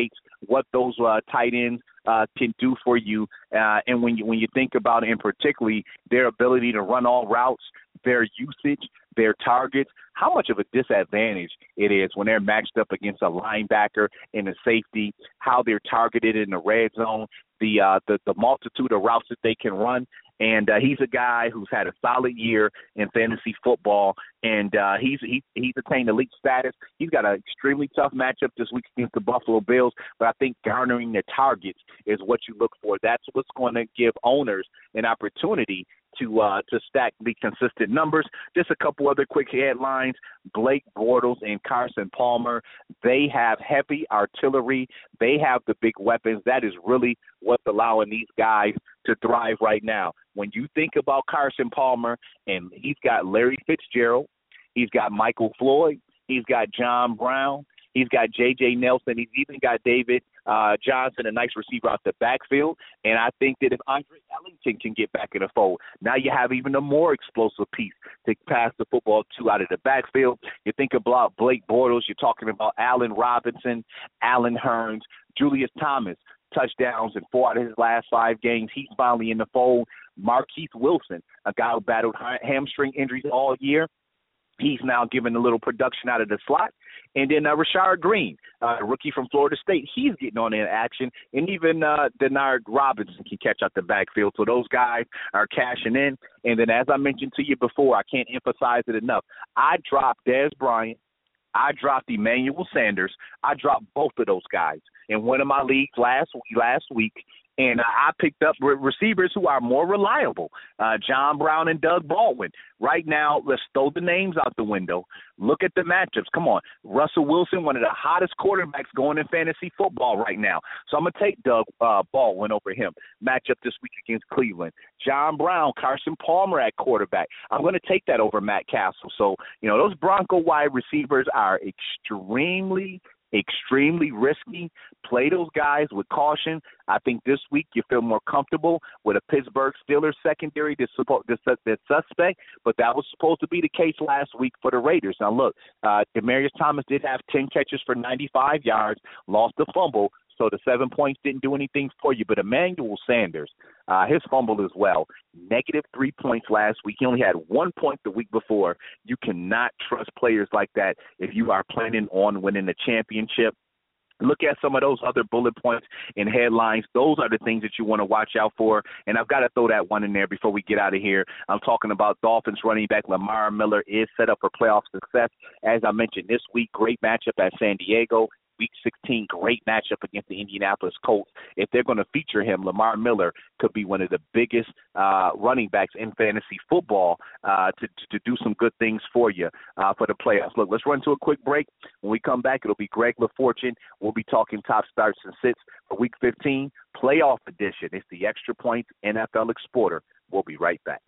what those tight ends can do for you. And when you think about it, and particularly their ability to run all routes, their usage, their targets, how much of a disadvantage it is when they're matched up against a linebacker and a safety, how they're targeted in the red zone, the multitude of routes that they can run. And he's a guy who's had a solid year in fantasy football, and he's attained elite status. He's got an extremely tough matchup this week against the Buffalo Bills, but I think garnering the targets is what you look for. That's what's going to give owners an opportunity to stack the consistent numbers. Just a couple other quick headlines. Blake Bortles and Carson Palmer, they have heavy artillery. They have the big weapons. That is really what's allowing these guys to thrive right now. When you think about Carson Palmer, and he's got Larry Fitzgerald, he's got Michael Floyd, he's got John Brown, he's got J.J. Nelson, he's even got David Johnson, a nice receiver out the backfield. And I think that if Andre Ellington can get back in the fold, now you have even a more explosive piece to pass the football to out of the backfield. You think about Blake Bortles, you're talking about Allen Robinson, Allen Hurns, Julius Thomas, touchdowns in 4 out of his last 5 games. He's finally in the fold. Marquise Wilson, a guy who battled hamstring injuries all year. He's now given a little production out of the slot. And then Rashard Green, a rookie from Florida State, he's getting on in action. And even Denard Robinson can catch out the backfield. So those guys are cashing in. And then as I mentioned to you before, I can't emphasize it enough, I dropped Dez Bryant. I dropped Emmanuel Sanders. I dropped both of those guys in one of my leagues last week. And I picked up receivers who are more reliable, John Brown and Doug Baldwin. Right now, let's throw the names out the window. Look at the matchups. Come on. Russell Wilson, one of the hottest quarterbacks going in fantasy football right now. So I'm going to take Doug Baldwin over him. Matchup this week against Cleveland. John Brown, Carson Palmer at quarterback. I'm going to take that over Matt Castle. So, those Bronco wide receivers are extremely risky. Play those guys with caution. I think this week you feel more comfortable with a Pittsburgh Steelers secondary that's suspect, but that was supposed to be the case last week for the Raiders. Now, look, Demaryius Thomas did have 10 catches for 95 yards, lost a fumble, so the 7 points didn't do anything for you. But Emmanuel Sanders, his fumble as well, -3 points last week. He only had 1 point the week before. You cannot trust players like that if you are planning on winning the championship. Look at some of those other bullet points and headlines. Those are the things that you want to watch out for. And I've got to throw that one in there before we get out of here. I'm talking about Dolphins running back Lamar Miller is set up for playoff success. As I mentioned, this week, great matchup at San Diego. Week 16, great matchup against the Indianapolis Colts. If they're going to feature him, Lamar Miller could be one of the biggest running backs in fantasy football to do some good things for you for the playoffs. Look, let's run to a quick break. When we come back, it'll be Greg LaFortune. We'll be talking top starts and sits for Week 15, playoff edition. It's the Extra Points NFL Exporter. We'll be right back.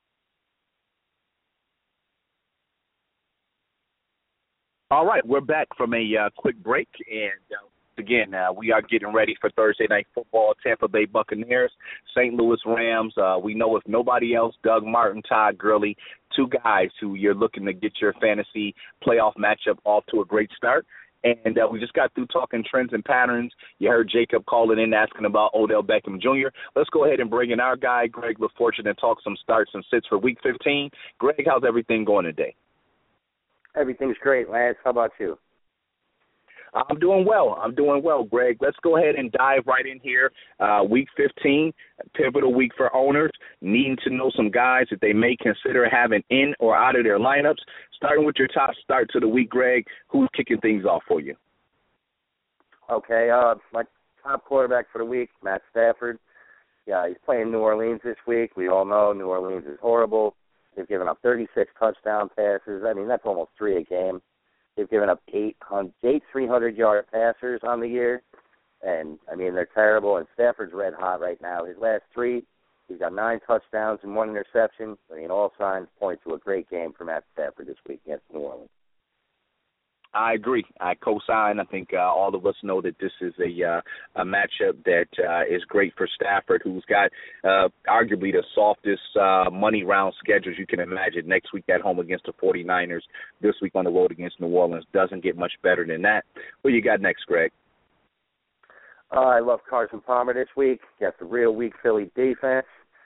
All right, we're back from a quick break, and again, we are getting ready for Thursday Night Football. Tampa Bay Buccaneers, St. Louis Rams. We know if nobody else, Doug Martin, Todd Gurley, 2 guys who you're looking to get your fantasy playoff matchup off to a great start. And we just got through talking trends and patterns. You heard Jacob calling in asking about Odell Beckham Jr. Let's go ahead and bring in our guy, Greg LaFortune, and talk some starts and sits for Week 15. Greg, how's everything going today? Everything's great, Lance. How about you? I'm doing well, Greg. Let's go ahead and dive right in here. Week 15, pivotal week for owners, needing to know some guys that they may consider having in or out of their lineups. Starting with your top start to the week, Greg, who's kicking things off for you? Okay, my top quarterback for the week, Matt Stafford. Yeah, he's playing New Orleans this week. We all know New Orleans is horrible. They've given up 36 touchdown passes. I mean, that's almost 3 a game. They've given up 8 300-yard passers on the year. And, I mean, they're terrible. And Stafford's red hot right now. His last 3, he's got 9 touchdowns and 1 interception. I mean, all signs point to a great game for Matt Stafford this week against New Orleans. I agree. I co-sign. I think all of us know that this is a matchup that is great for Stafford, who's got arguably the softest money round schedules you can imagine. Next week at home against the 49ers, this week on the road against New Orleans. Doesn't get much better than that. What you got next, Greg? I love Carson Palmer this week. Got the real weak Philly defense.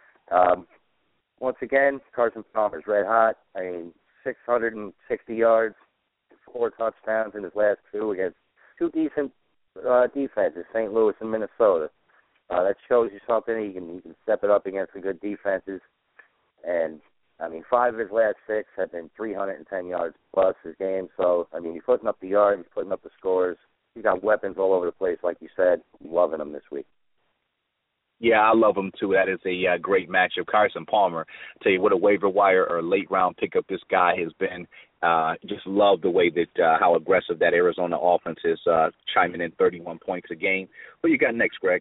Once again, Carson Palmer's red hot. 660 yards, 4 touchdowns in his last 2 against 2 decent defenses, St. Louis and Minnesota. That shows you something. He can step it up against the good defenses. And, 5 of his last 6 have been 310 yards plus his game. So, he's putting up the yards, he's putting up the scores. He's got weapons all over the place, like you said. I'm loving him this week. Yeah, I love him, too. That is a great matchup. Carson Palmer, tell you what a waiver wire or late-round pickup this guy has been. Just love the way that how aggressive that Arizona offense is, chiming in 31 points a game. What you got next, Greg?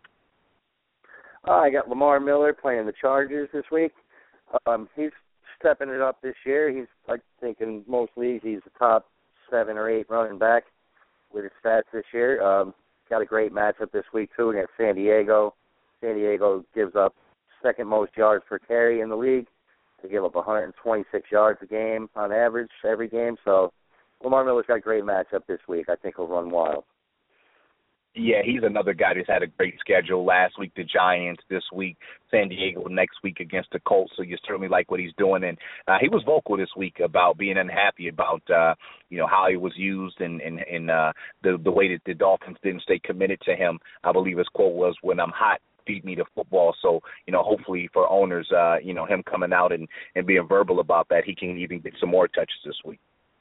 I got Lamar Miller playing the Chargers this week. He's stepping it up this year. He's, I think, in most leagues, he's the top 7 or 8 running back with his stats this year. Got a great matchup this week, too, against San Diego. San Diego gives up second most yards per carry in the league. They give up 126 yards a game on average every game. So Lamar Miller's got a great matchup this week. I think he'll run wild. Yeah, he's another guy that's had a great schedule. Last week, the Giants. This week, San Diego. Next week against the Colts. So you certainly like what he's doing. And he was vocal this week about being unhappy about, how he was used and the way that the Dolphins didn't stay committed to him. I believe his quote was, "When I'm hot, feed me the football." So, hopefully for owners, him coming out and being verbal about that, he can even get some more touches this week.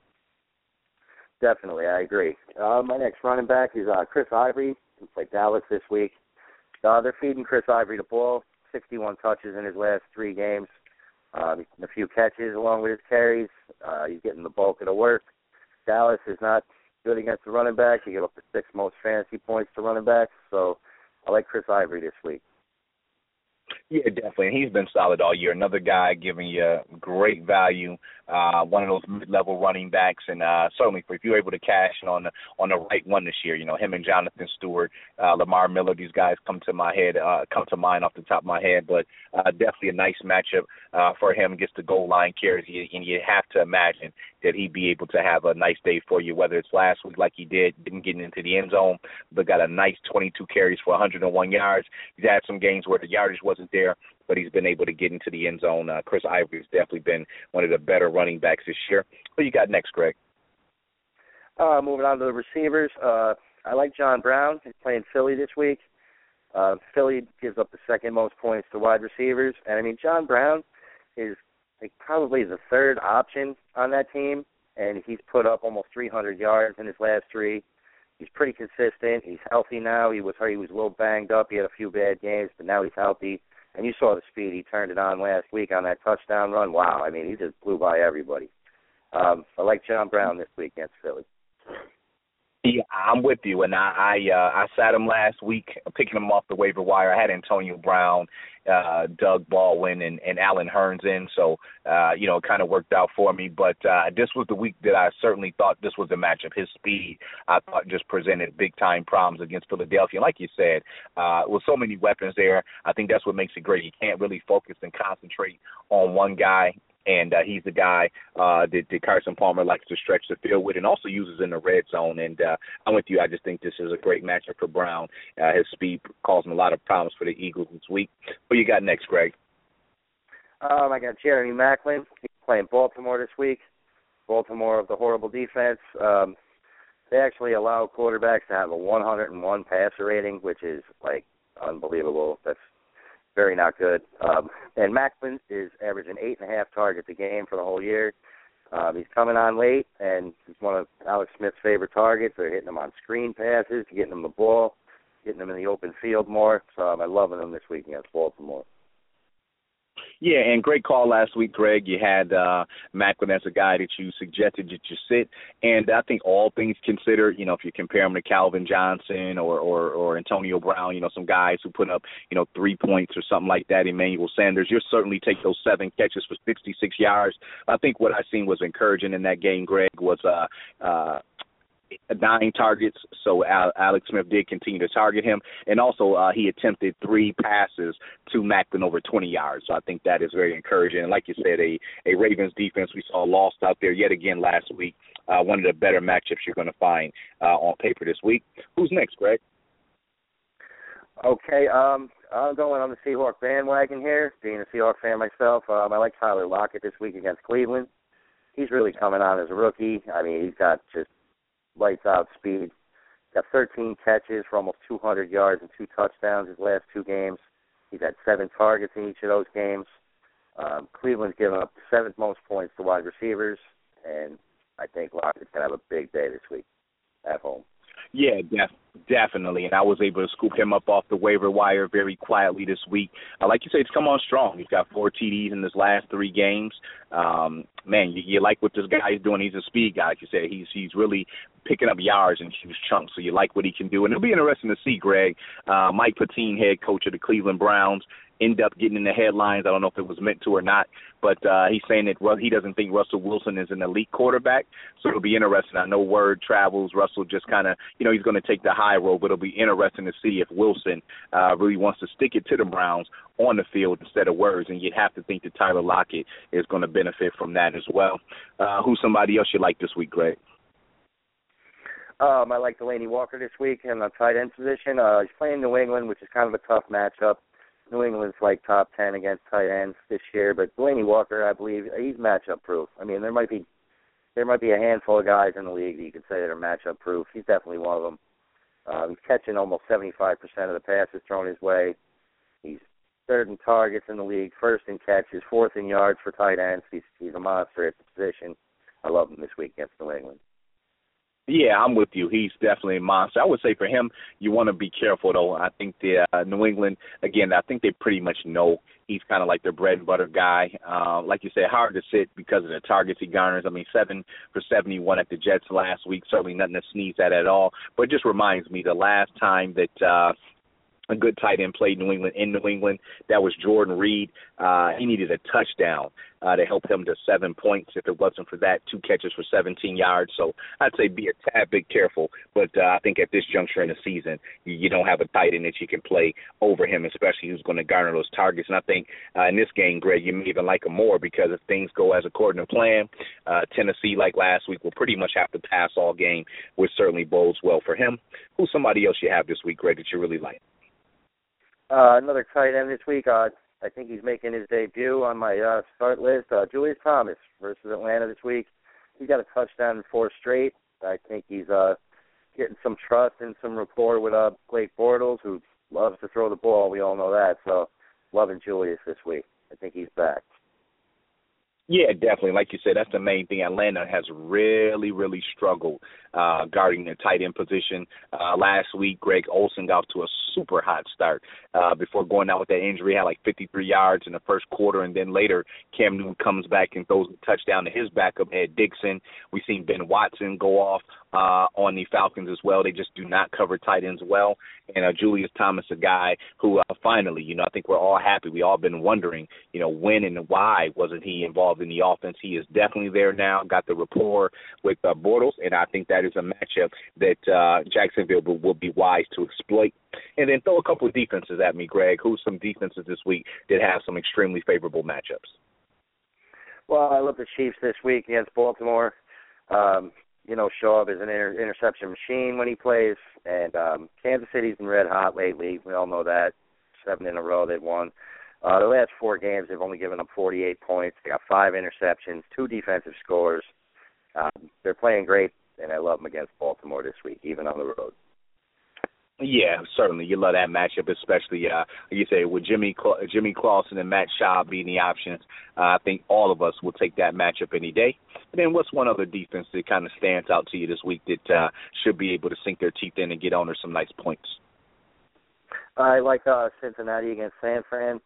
Definitely, I agree. My next running back is Chris Ivory. He played Dallas this week. They're feeding Chris Ivory the ball, 61 touches in his last 3 games, a few catches along with his carries. He's getting the bulk of the work. Dallas is not good against the running back. He gave up the 6th most fantasy points to running backs. So I like Chris Ivory this week. Yeah, definitely. And he's been solid all year. Another guy giving you great value, one of those mid-level running backs. And certainly if you're able to cash in on the right one this year, him and Jonathan Stewart, Lamar Miller, these guys come to mind off the top of my head. But definitely a nice matchup for him. Gets the goal line carries, and you have to imagine that he'd be able to have a nice day for you, whether it's last week like he didn't get into the end zone, but got a nice 22 carries for 101 yards. He's had some games where the yardage wasn't there, but he's been able to get into the end zone. Chris Ivory has definitely been one of the better running backs this year. What you got next, Greg? Moving on to the receivers. I like John Brown. He's playing Philly this week. Philly gives up the 2nd most points to wide receivers. And, John Brown is probably the 3rd option on that team, and he's put up almost 300 yards in his last 3. He's pretty consistent. He's healthy now. He was a little banged up. He had a few bad games, but now he's healthy. And you saw the speed. He turned it on last week on that touchdown run. Wow, he just blew by everybody. I like John Brown this week against Philly. Yeah, I'm with you, and I sat him last week, picking him off the waiver wire. I had Antonio Brown, Doug Baldwin, and Allen Hurns in, so, it kind of worked out for me. But this was the week that I certainly thought this was the matchup. His speed, I thought, just presented big-time problems against Philadelphia. Like you said, with so many weapons there, I think that's what makes it great. You can't really focus and concentrate on one guy. And he's the guy that Carson Palmer likes to stretch the field with and also uses in the red zone. And I'm with you. I just think this is a great matchup for Brown. His speed causing a lot of problems for the Eagles this week. What you got next, Greg? I got Jeremy Maclin. He's playing Baltimore this week. Baltimore of the horrible defense. They actually allow quarterbacks to have a 101 passer rating, which is, unbelievable. That's very not good. And Maclin is averaging 8.5 targets a game for the whole year. He's coming on late, and he's one of Alex Smith's favorite targets. They're hitting him on screen passes, getting him the ball, getting him in the open field more. So I'm loving him this week against Baltimore. Yeah, and great call last week, Greg. You had Maclin as a guy that you suggested that you sit. And I think all things considered, if you compare him to Calvin Johnson or Antonio Brown, some guys who put up, 3 points or something like that, Emmanuel Sanders, you'll certainly take those 7 catches for 66 yards. I think what I seen was encouraging in that game, Greg, was 9 targets, so Alex Smith did continue to target him. And also he attempted 3 passes to Maclin over 20 yards. So I think that is very encouraging. And like you said, a Ravens defense we saw lost out there yet again last week. One of the better matchups you're going to find on paper this week. Who's next, Greg? Okay, I'm going on the Seahawk bandwagon here, being a Seahawk fan myself. I like Tyler Lockett this week against Cleveland. He's really coming on as a rookie. I mean, he's got just lights-out speed. Got 13 catches for almost 200 yards and 2 touchdowns his last 2 games. He's had 7 targets in each of those games. Cleveland's given up the 7th most points to wide receivers, and I think Lockett's going to have a big day this week at home. Yeah, definitely. And I was able to scoop him up off the waiver wire very quietly this week. Like you say, it's come on strong. He's got 4 TDs in his last 3 games. Man, you like what this guy is doing. He's a speed guy. Like you said, he's really picking up yards in huge chunks, so you like what he can do. And it'll be interesting to see, Greg, Mike Pettine, head coach of the Cleveland Browns, end up getting in the headlines. I don't know if it was meant to or not, but he's saying that he doesn't think Russell Wilson is an elite quarterback, so it'll be interesting. I know word travels. Russell just kind of, he's going to take the high road, but it'll be interesting to see if Wilson really wants to stick it to the Browns on the field instead of words, and you'd have to think that Tyler Lockett is going to benefit from that as well. Who's somebody else you like this week, Greg? I like Delanie Walker this week in the tight end position. He's playing New England, which is kind of a tough matchup. New England's like top 10 against tight ends this year, but Delanie Walker, I believe, he's matchup proof. I mean, there might be a handful of guys in the league that you could say that are matchup proof. He's definitely one of them. He's catching almost 75% of the passes thrown his way. He's 3rd in targets in the league, 1st in catches, 4th in yards for tight ends. He's a monster at the position. I love him this week against New England. Yeah, I'm with you. He's definitely a monster. I would say for him, you want to be careful, though. I think the New England, again, I think they pretty much know he's kind of like their bread and butter guy. Like you said, hard to sit because of the targets he garners. I mean, 7 for 71 at the Jets last week, certainly nothing to sneeze at all. But it just reminds me the last time that a good tight end played in New England, that was Jordan Reed. He needed a touchdown to help him to 7 points. If it wasn't for that, 2 catches for 17 yards. So I'd say be a tad bit careful. But I think at this juncture in the season, you don't have a tight end that you can play over him, especially who's going to garner those targets. And I think in this game, Greg, you may even like him more because if things go as according to plan, Tennessee, like last week, will pretty much have to pass all game, which certainly bodes well for him. Who's somebody else you have this week, Greg, that you really like? Another tight end this week. I think he's making his debut on my start list. Julius Thomas versus Atlanta this week. He's got a touchdown in 4 straight. I think he's getting some trust and some rapport with Blake Bortles, who loves to throw the ball. We all know that. So loving Julius this week. I think he's back. Yeah, definitely. Like you said, that's the main thing. Atlanta has really, really struggled guarding their tight end position. Last week, Greg Olsen got off to a super hot start before going out with that injury. Had like 53 yards in the first quarter, and then later Cam Newton comes back and throws a touchdown to his backup, Ed Dixon. We've seen Ben Watson go off on the Falcons as well. They just do not cover tight ends well. And Julius Thomas, a guy who finally, I think we're all happy. We all been wondering, when and why wasn't he involved in the offense. He is definitely there now, got the rapport with Bortles, and I think that is a matchup that Jacksonville will be wise to exploit. And then throw a couple of defenses at me, Greg. Who's some defenses this week that have some extremely favorable matchups? Well, I love the Chiefs this week against Baltimore. Shaw is an interception machine when he plays, and Kansas City's been red hot lately. We all know that. 7 in a row they've won. The last 4 games, they've only given up 48 points. They got 5 interceptions, 2 defensive scores. They're playing great, and I love them against Baltimore this week, even on the road. Yeah, certainly. You love that matchup, especially, you say, with Jimmy Clausen and Matt Schaub being the options. I think all of us will take that matchup any day. And then what's one other defense that kind of stands out to you this week that should be able to sink their teeth in and get on some nice points? I like Cincinnati against San Fran.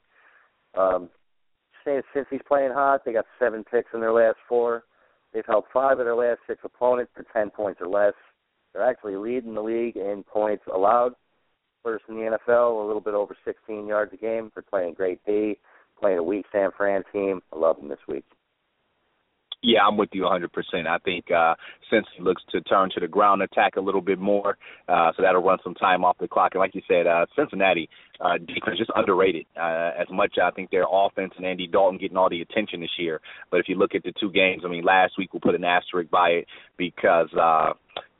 Since he's playing hot, they got 7 picks in their last 4. They've held 5 of their last 6 opponents to 10 points or less. They're actually leading the league in points allowed. First in the NFL, a little bit over 16 yards a game. They're playing great D, playing a weak San Fran team. I love them this week. Yeah, I'm with you 100%. I think since he looks to turn to the ground attack a little bit more, so that'll run some time off the clock. And like you said, Cincinnati defense just underrated. As much I think their offense and Andy Dalton getting all the attention this year. But if you look at the 2 games, last week we'll put an asterisk by it because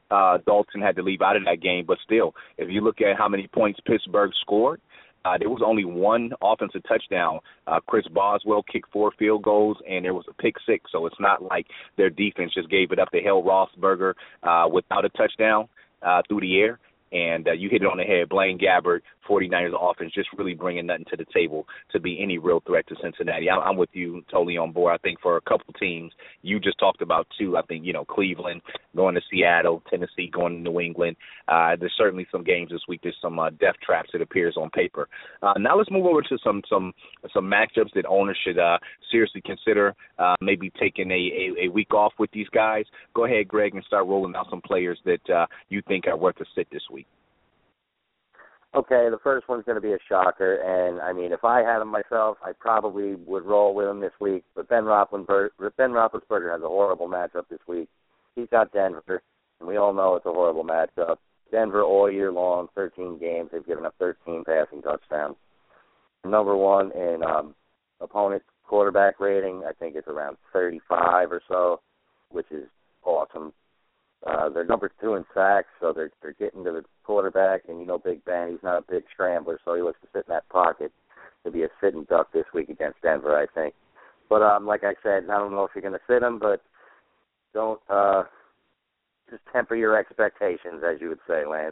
Dalton had to leave out of that game. But still, if you look at how many points Pittsburgh scored, there was only one offensive touchdown. Chris Boswell kicked 4 field goals, and there was a pick 6. So it's not like their defense just gave it up. They held Roethlisberger without a touchdown through the air. And you hit it on the head. Blaine Gabbert, 49ers offense, just really bringing nothing to the table to be any real threat to Cincinnati. I'm with you totally on board. I think for a couple teams, you just talked about 2. I think, Cleveland going to Seattle, Tennessee going to New England. There's certainly some games this week. There's some death traps, it appears, on paper. Now let's move over to some matchups that owners should seriously consider maybe taking a week off with these guys. Go ahead, Greg, and start rolling out some players that you think are worth a sit this week. Okay, the first one's going to be a shocker, and, if I had him myself, I probably would roll with him this week, but Ben Roethlisberger has a horrible matchup this week. He's got Denver, and we all know it's a horrible matchup. Denver all year long, 13 games, they've given up 13 passing touchdowns. Number 1 in opponent quarterback rating, I think it's around 35 or so, which is awesome. They're number 2 in sacks, so they're getting to the quarterback, and Big Ben, he's not a big scrambler, so he looks to sit in that pocket to be a sitting duck this week against Denver, I think. But like I said, I don't know if you're going to sit him, but don't just temper your expectations, as you would say, Lance.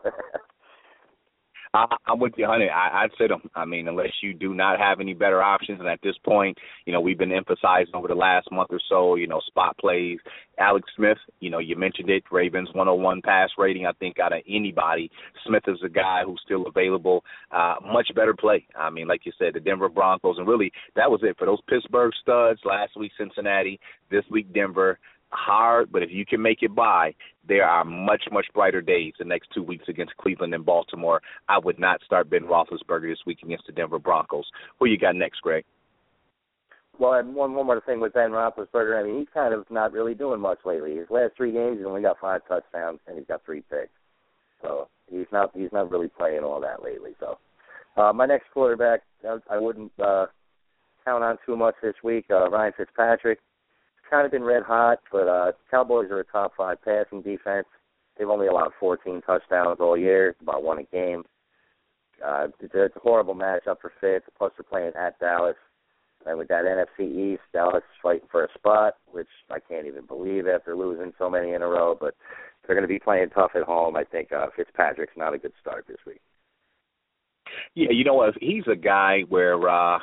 I'm with you, honey. I'd sit them. Unless you do not have any better options. And at this point, we've been emphasizing over the last month or so, spot plays. Alex Smith, you mentioned it, Ravens 101 pass rating. I think out of anybody, Smith is a guy who's still available. Much better play. Like you said, the Denver Broncos. And really, that was it for those Pittsburgh studs. Last week, Cincinnati. This week, Denver. Hard, but if you can make it by, there are much, much brighter days the next 2 weeks against Cleveland and Baltimore. I would not start Ben Roethlisberger this week against the Denver Broncos. Who you got next, Greg? Well, and one more thing with Ben Roethlisberger. He's kind of not really doing much lately. His last 3 games, he's only got 5 touchdowns, and he's got 3 picks. So he's not really playing all that lately. So my next quarterback, I wouldn't count on too much this week. Ryan Fitzpatrick. Kind of been red hot, but Cowboys are a top 5 passing defense. They've only allowed 14 touchdowns all year, about 1 a game. It's a horrible matchup for Fitz, plus they're playing at Dallas. And with that NFC East, Dallas is fighting for a spot, which I can't even believe after losing so many in a row, but they're going to be playing tough at home. I think Fitzpatrick's not a good start this week. Yeah, you know what? He's a guy where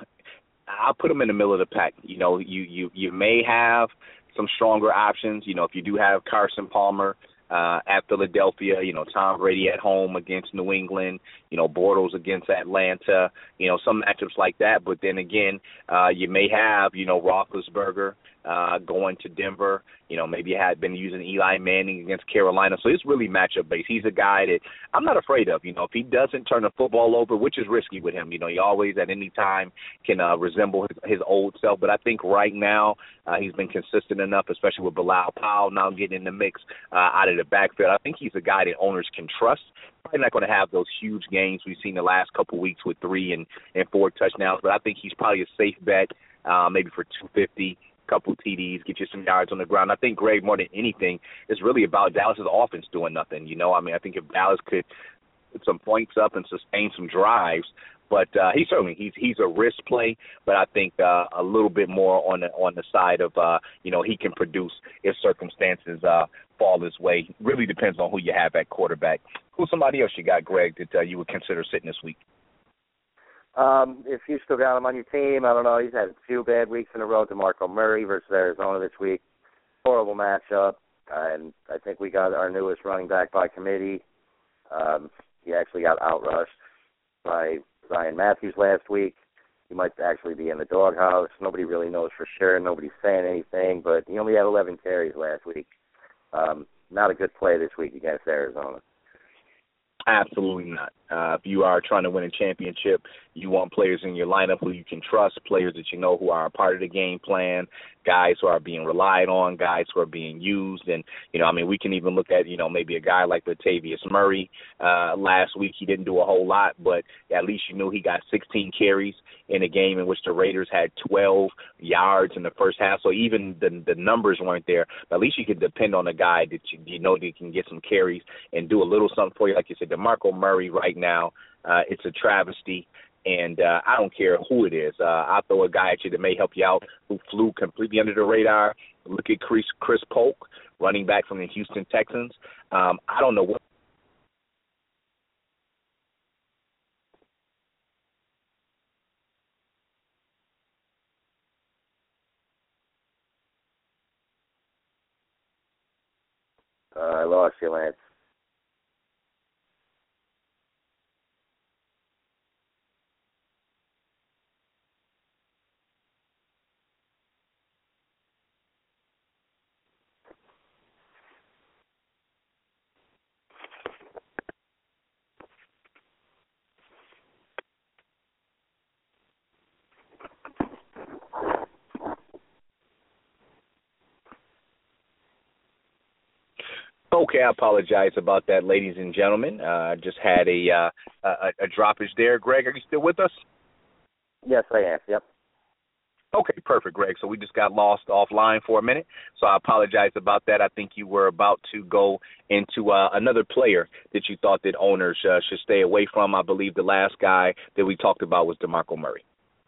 I'll put him in the middle of the pack. You may have some stronger options. If you do have Carson Palmer at Philadelphia, Tom Brady at home against New England, Bortles against Atlanta, some matchups like that. But then again, you may have, Roethlisberger going to Denver. Maybe you had been using Eli Manning against Carolina. So it's really matchup based. He's a guy that I'm not afraid of. If he doesn't turn the football over, which is risky with him, he always at any time can resemble his old self. But I think right now he's been consistent enough, especially with Bilal Powell now getting in the mix out of the backfield. I think he's a guy that owners can trust. Probably not going to have those huge games we've seen the last couple of weeks with 3 and 4 touchdowns, but I think he's probably a safe bet, maybe for 250. Couple TDs, get you some yards on the ground. I think, Greg, more than anything, is really about Dallas' offense doing nothing. I think if Dallas could put some points up and sustain some drives, but he's a risk play, but I think a little bit more on the side of he can produce if circumstances fall his way. Really depends on who you have at quarterback. Who's somebody else you got, Greg, that you would consider sitting this week? If you still got him on your team, I don't know. He's had a few bad weeks in a row. DeMarco Murray versus Arizona this week. Horrible matchup. And I think we got our newest running back by committee. He actually got outrushed by Ryan Matthews last week. He might actually be in the doghouse. Nobody really knows for sure. Nobody's saying anything, but he only had 11 carries last week. Not a good play this week against Arizona. Absolutely not. If you are trying to win a championship, you want players in your lineup who you can trust, players that who are a part of the game plan, guys who are being relied on, guys who are being used. And, we can even look at, maybe a guy like Latavius Murray. Last week he didn't do a whole lot, but at least you knew he got 16 carries in a game in which the Raiders had 12 yards in the first half. So even the numbers weren't there, but at least you could depend on a guy that that can get some carries and do a little something for you. Like you said, DeMarco Murray right now, it's a travesty. And I don't care who it is. I'll throw a guy at you that may help you out who flew completely under the radar. Look at Chris Polk, running back from the Houston Texans. I don't know what. I lost you, Lance. Okay, I apologize about that, ladies and gentlemen. Just had a droppage there. Greg, are you still with us? Yes, I am. Yep. Okay, perfect, Greg. So we just got lost offline for a minute, so I apologize about that. I think you were about to go into another player that you thought that owners should stay away from. I believe the last guy that we talked about was DeMarco Murray.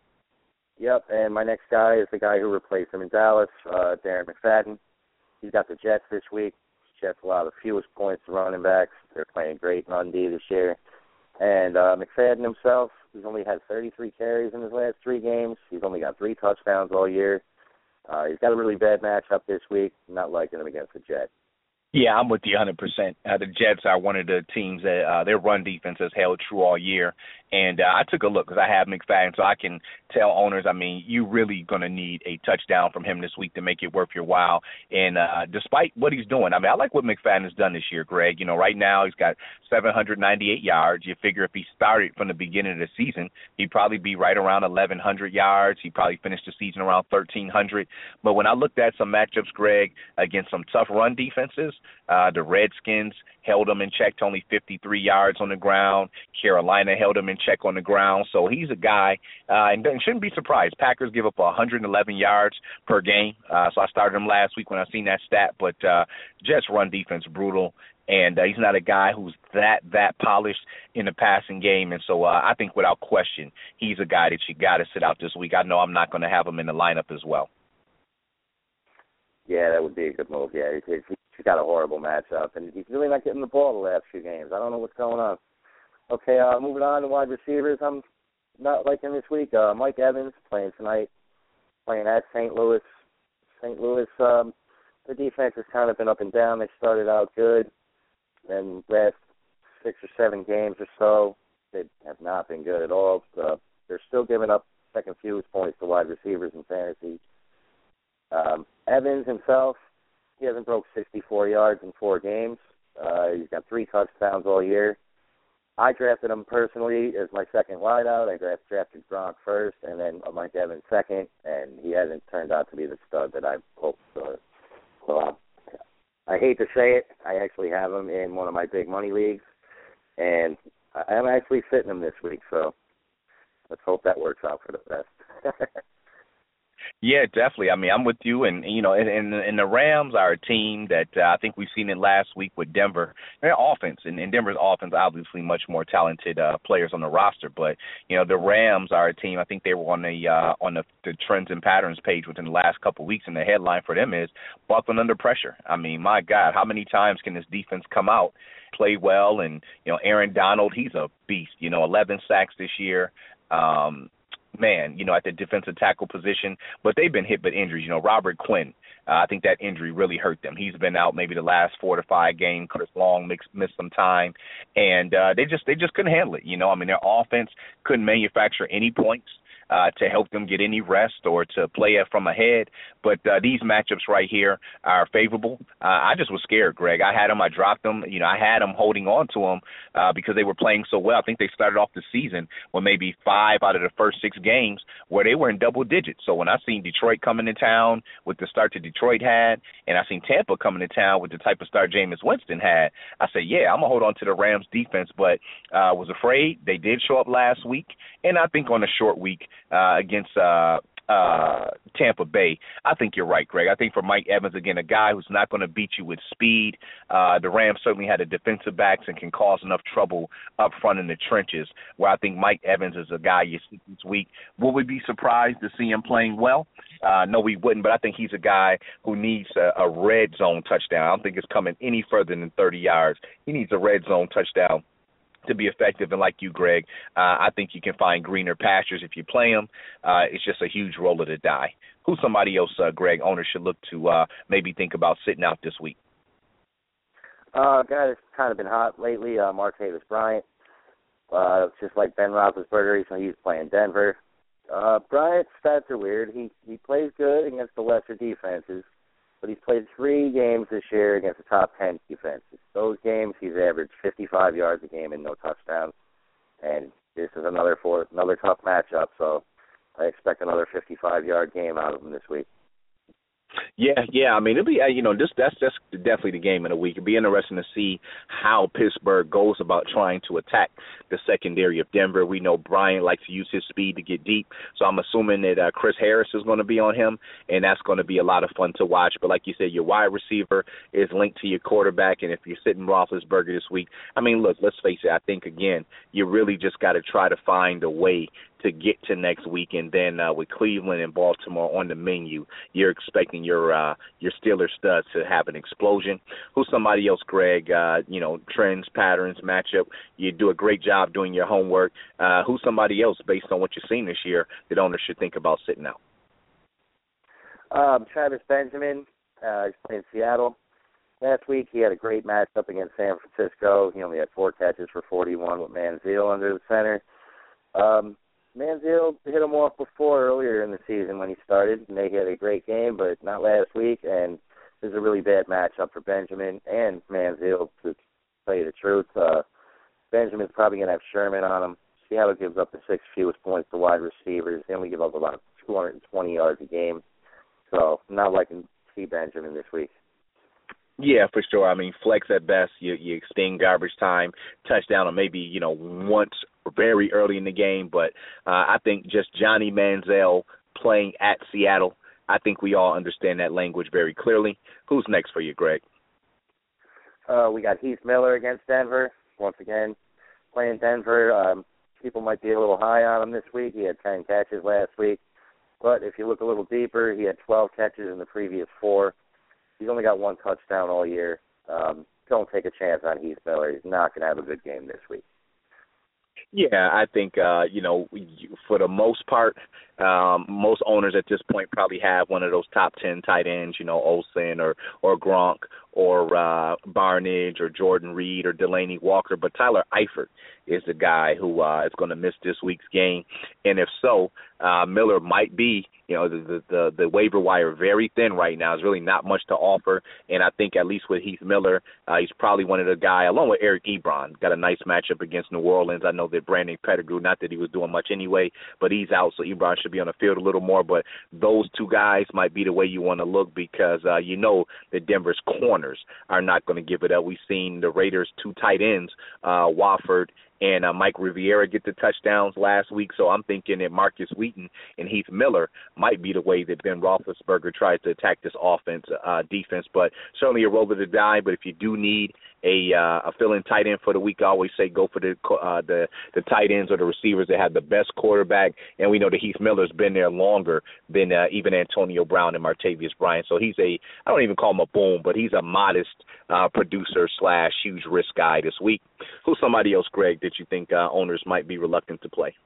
Yep, and my next guy is the guy who replaced him in Dallas, Darren McFadden. He's got the Jets this week. Jets allow the fewest points to running backs. They're playing great on D this year. And McFadden himself, he's only had 33 carries in his last 3 games. He's only got 3 touchdowns all year. He's got a really bad matchup this week. I'm not liking him against the Jets. Yeah, I'm with you 100%. The Jets are one of the teams that their run defense has held true all year. And I took a look because I have McFadden, so I can tell owners, you're really going to need a touchdown from him this week to make it worth your while. And despite what he's doing, I like what McFadden has done this year, Greg. Right now he's got 798 yards. You figure if he started from the beginning of the season, he'd probably be right around 1,100 yards. He'd probably finish the season around 1,300. But when I looked at some matchups, Greg, against some tough run defenses, the Redskins held him in check to only 53 yards on the ground. Carolina held him in check on the ground. So he's a guy, and shouldn't be surprised. Packers give up 111 yards per game. So I started him last week when I seen that stat. But Jets run defense brutal, and he's not a guy who's that polished in the passing game. And so I think without question, he's a guy that you got to sit out this week. I know I'm not going to have him in the lineup as well. Yeah, that would be a good move. Yeah, he's got a horrible matchup, and he's really not getting the ball the last few games. I don't know what's going on. Okay, moving on to wide receivers. I'm not liking this week. Mike Evans playing tonight, playing at St. Louis. St. Louis, the defense has kind of been up and down. They started out good, then last 6 or 7 games or so, they have not been good at all. They're still giving up second fewest points to wide receivers in fantasy. Evans himself, he hasn't broke 64 yards in 4 games. He's got 3 touchdowns all year. I drafted him personally as my second wideout. I drafted Gronk first, and then Mike Evans second, and he hasn't turned out to be the stud that I hoped for. So I hate to say it, I actually have him in one of my big money leagues, and I'm actually sitting him this week, so let's hope that works out for the best. Yeah, definitely. I'm with you, and and the Rams are a team that I think we've seen it last week with Denver. Their offense, and Denver's offense, obviously much more talented players on the roster. But the Rams are a team. I think they were on the trends and patterns page within the last couple of weeks, and the headline for them is buckling under pressure. My God, how many times can this defense come out, play well, and Aaron Donald, he's a beast. 11 sacks this year. At the defensive tackle position, but they've been hit with injuries. Robert Quinn, I think that injury really hurt them. He's been out maybe the last 4 to 5 games. Chris Long missed some time, and they just couldn't handle it. Their offense couldn't manufacture any points. to help them get any rest or to play from ahead. But these matchups right here are favorable. I just was scared, Greg. I had them. I dropped them. I had them holding on to them because they were playing so well. I think they started off the season with maybe 5 out of the first 6 games where they were in double digits. So when I seen Detroit coming to town with the start that Detroit had, and I seen Tampa coming to town with the type of start Jameis Winston had, I said, yeah, I'm going to hold on to the Rams defense, but was afraid. They did show up last week, and I think on a short week against Tampa Bay, I think you're right, Greg. I think for Mike Evans, again, a guy who's not going to beat you with speed. The Rams certainly had the defensive backs and can cause enough trouble up front in the trenches, where I think Mike Evans is a guy you see this week. Will we be surprised to see him playing well? No, we wouldn't, but I think he's a guy who needs a red zone touchdown. I don't think it's coming any further than 30 yards. He needs a red zone touchdown to be effective. And like you, Greg, I think you can find greener pastures if you play him. It's just a huge roll of the die. Who's somebody else, Greg, owners should look to maybe think about sitting out this week? A guy that's kind of been hot lately, Martavis Bryant. Just like Ben Roethlisberger, he's playing Denver. Bryant's stats are weird. He plays good against the lesser defenses, but he's played 3 games this year against the top 10 defenses. Those games, he's averaged 55 yards a game and no touchdowns. And this is another tough matchup, so I expect another 55-yard game out of him this week. Yeah. I mean, it'll be that's definitely the game of the week. It'll be interesting to see how Pittsburgh goes about trying to attack the secondary of Denver. We know Bryant likes to use his speed to get deep, so I'm assuming that Chris Harris is going to be on him, and that's going to be a lot of fun to watch. But like you said, your wide receiver is linked to your quarterback, and if you're sitting Roethlisberger this week, I mean, look, let's face it. I think again, you really just got to try to find a way to get to next week, and then with Cleveland and Baltimore on the menu, you're expecting your Steelers studs to have an explosion. Who's somebody else, Greg? Trends, patterns, matchup. You do a great job doing your homework. Who's somebody else based on what you've seen this year that owners should think about sitting out? Travis Benjamin. He's playing Seattle. Last week he had a great matchup against San Francisco. He only had 4 catches for 41 with Manziel under the center. Manziel hit him off before earlier in the season when he started, and they had a great game, but not last week, and this is a really bad matchup for Benjamin and Manziel, to tell you the truth. Benjamin's probably going to have Sherman on him. Seattle gives up the 6th fewest points to wide receivers. They only give up about 220 yards a game, so I'm not liking to see Benjamin this week. Yeah, for sure. I mean, flex at best. You extend garbage time, touchdown, or maybe, once very early in the game. But I think just Johnny Manziel playing at Seattle, I think we all understand that language very clearly. Who's next for you, Greg? We got Heath Miller against Denver. Once again, playing Denver. People might be a little high on him this week. He had 10 catches last week. But if you look a little deeper, he had 12 catches in the previous 4. He's only got 1 touchdown all year. Don't take a chance on Heath Miller. He's not going to have a good game this week. Yeah, I think, for the most part, most owners at this point probably have one of those top 10 tight ends, Olsen or Gronk or Barnidge or Jordan Reed or Delaney Walker. But Tyler Eifert is the guy who is going to miss this week's game. And if so, Miller might be, the waiver wire very thin right now. There's really not much to offer. And I think at least with Heath Miller, he's probably one of the guys, along with Eric Ebron, got a nice matchup against New Orleans. I know that Brandon Pettigrew, not that he was doing much anyway, but he's out, so Ebron should be on the field a little more. But those 2 guys might be the way you want to look because that Denver's corners are not going to give it up. We've seen the Raiders' 2 tight ends, Wofford and Mike Riviera, get the touchdowns last week. So I'm thinking that Marcus Wheaton and Heath Miller might be the way that Ben Roethlisberger tries to attack this defense. But certainly a roll of the die. But if you do need a fill-in tight end for the week, I always say go for the tight ends or the receivers that have the best quarterback. And we know that Heath Miller's been there longer than even Antonio Brown and Martavis Bryant. So he's I don't even call him a boom, but he's a modest producer / huge risk guy this week. Who's somebody else, Greg, that you think owners might be reluctant to play?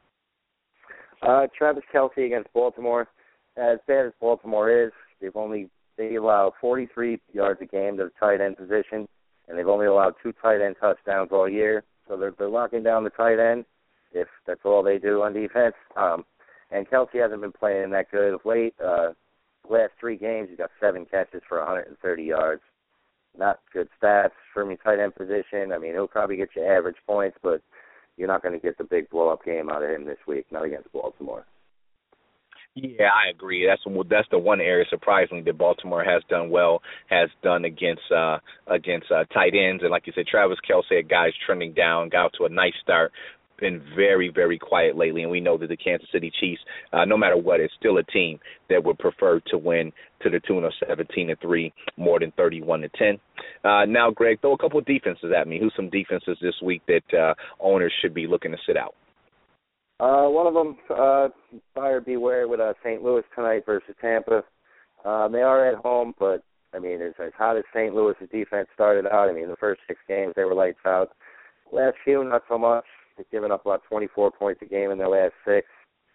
Travis Kelce against Baltimore. As bad as Baltimore is, they allow 43 yards a game to the tight end position, and they've only allowed 2 tight end touchdowns all year. So they're locking down the tight end if that's all they do on defense. And Kelce hasn't been playing that good of late. Last 3 games, he's got 7 catches for 130 yards. Not good stats from his tight end position. I mean, he'll probably get you average points, but you're not going to get the big blow-up game out of him this week, not against Baltimore. Yeah, I agree. That's the one area, surprisingly, that Baltimore has done well, has done against tight ends. And like you said, Travis Kelce, a guy's trending down, got off to a nice start. Been very, very quiet lately, and we know that the Kansas City Chiefs, no matter what, is still a team that would prefer to win to the tune of 17-3 more than 31-10. Now, Greg, throw a couple of defenses at me. Who's some defenses this week that owners should be looking to sit out? One of them, buyer beware with St. Louis tonight versus Tampa. They are at home, but, I mean, as hot as St. Louis' defense started out, I mean, the first 6 games they were lights out. Last few, not so much. They've given up about 24 points a game in their last 6.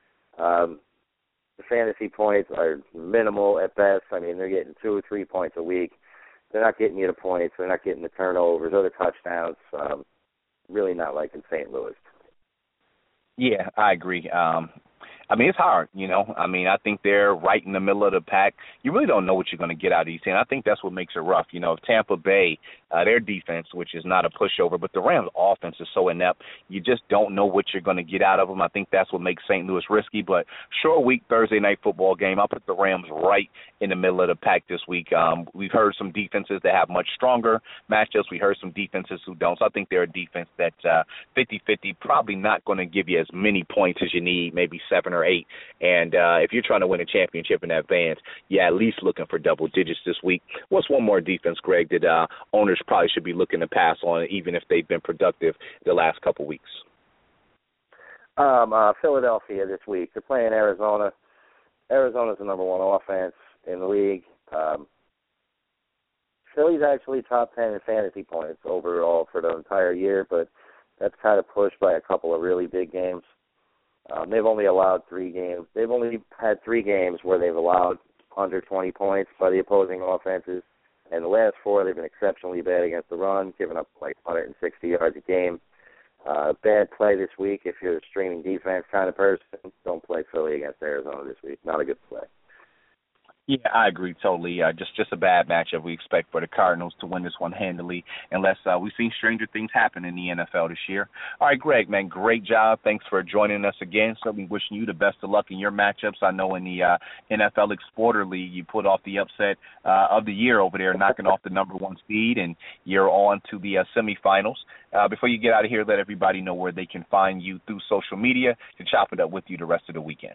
The fantasy points are minimal at best. I mean, they're getting 2 or 3 points a week. They're not getting you the points. They're not getting the turnovers or the touchdowns. Really not liking St. Louis. Yeah, I agree. I mean, it's hard, you know. I mean, I think they're right in the middle of the pack. You really don't know what you're going to get out of these teams. I think that's what makes it rough. You know, Tampa Bay, their defense, which is not a pushover, but the Rams' offense is so inept, you just don't know what you're going to get out of them. I think that's what makes St. Louis risky. But short week, Thursday night football game, I'll put the Rams right in the middle of the pack this week. We've heard some defenses that have much stronger matchups. We heard some defenses who don't. So I think they're a defense that's 50-50, probably not going to give you as many points as you need, maybe 7 or 8. And if you're trying to win a championship in advance, you're at least looking for double digits this week. What's one more defense, Greg, that owners probably should be looking to pass on, even if they've been productive the last couple weeks? Philadelphia this week. They're playing Arizona. Arizona's the number 1 offense in the league. Philly's actually top 10 in fantasy points overall for the entire year, but that's kind of pushed by a couple of really big games. They've only allowed 3 games. They've only had 3 games where they've allowed under 20 points by the opposing offenses. And the last 4, they've been exceptionally bad against the run, giving up like 160 yards a game. Bad play this week. If you're a streaming defense kind of person, don't play Philly against Arizona this week. Not a good play. Yeah, I agree totally. Just a bad matchup. We expect for the Cardinals to win this one handily, unless we've seen stranger things happen in the NFL this year. All right, Greg, man, great job. Thanks for joining us again. Certainly wishing you the best of luck in your matchups. I know in the NFL Exporter League, you put off the upset of the year over there, knocking off the number 1 seed, and you're on to the semifinals. Before you get out of here, let everybody know where they can find you through social media to chop it up with you the rest of the weekend.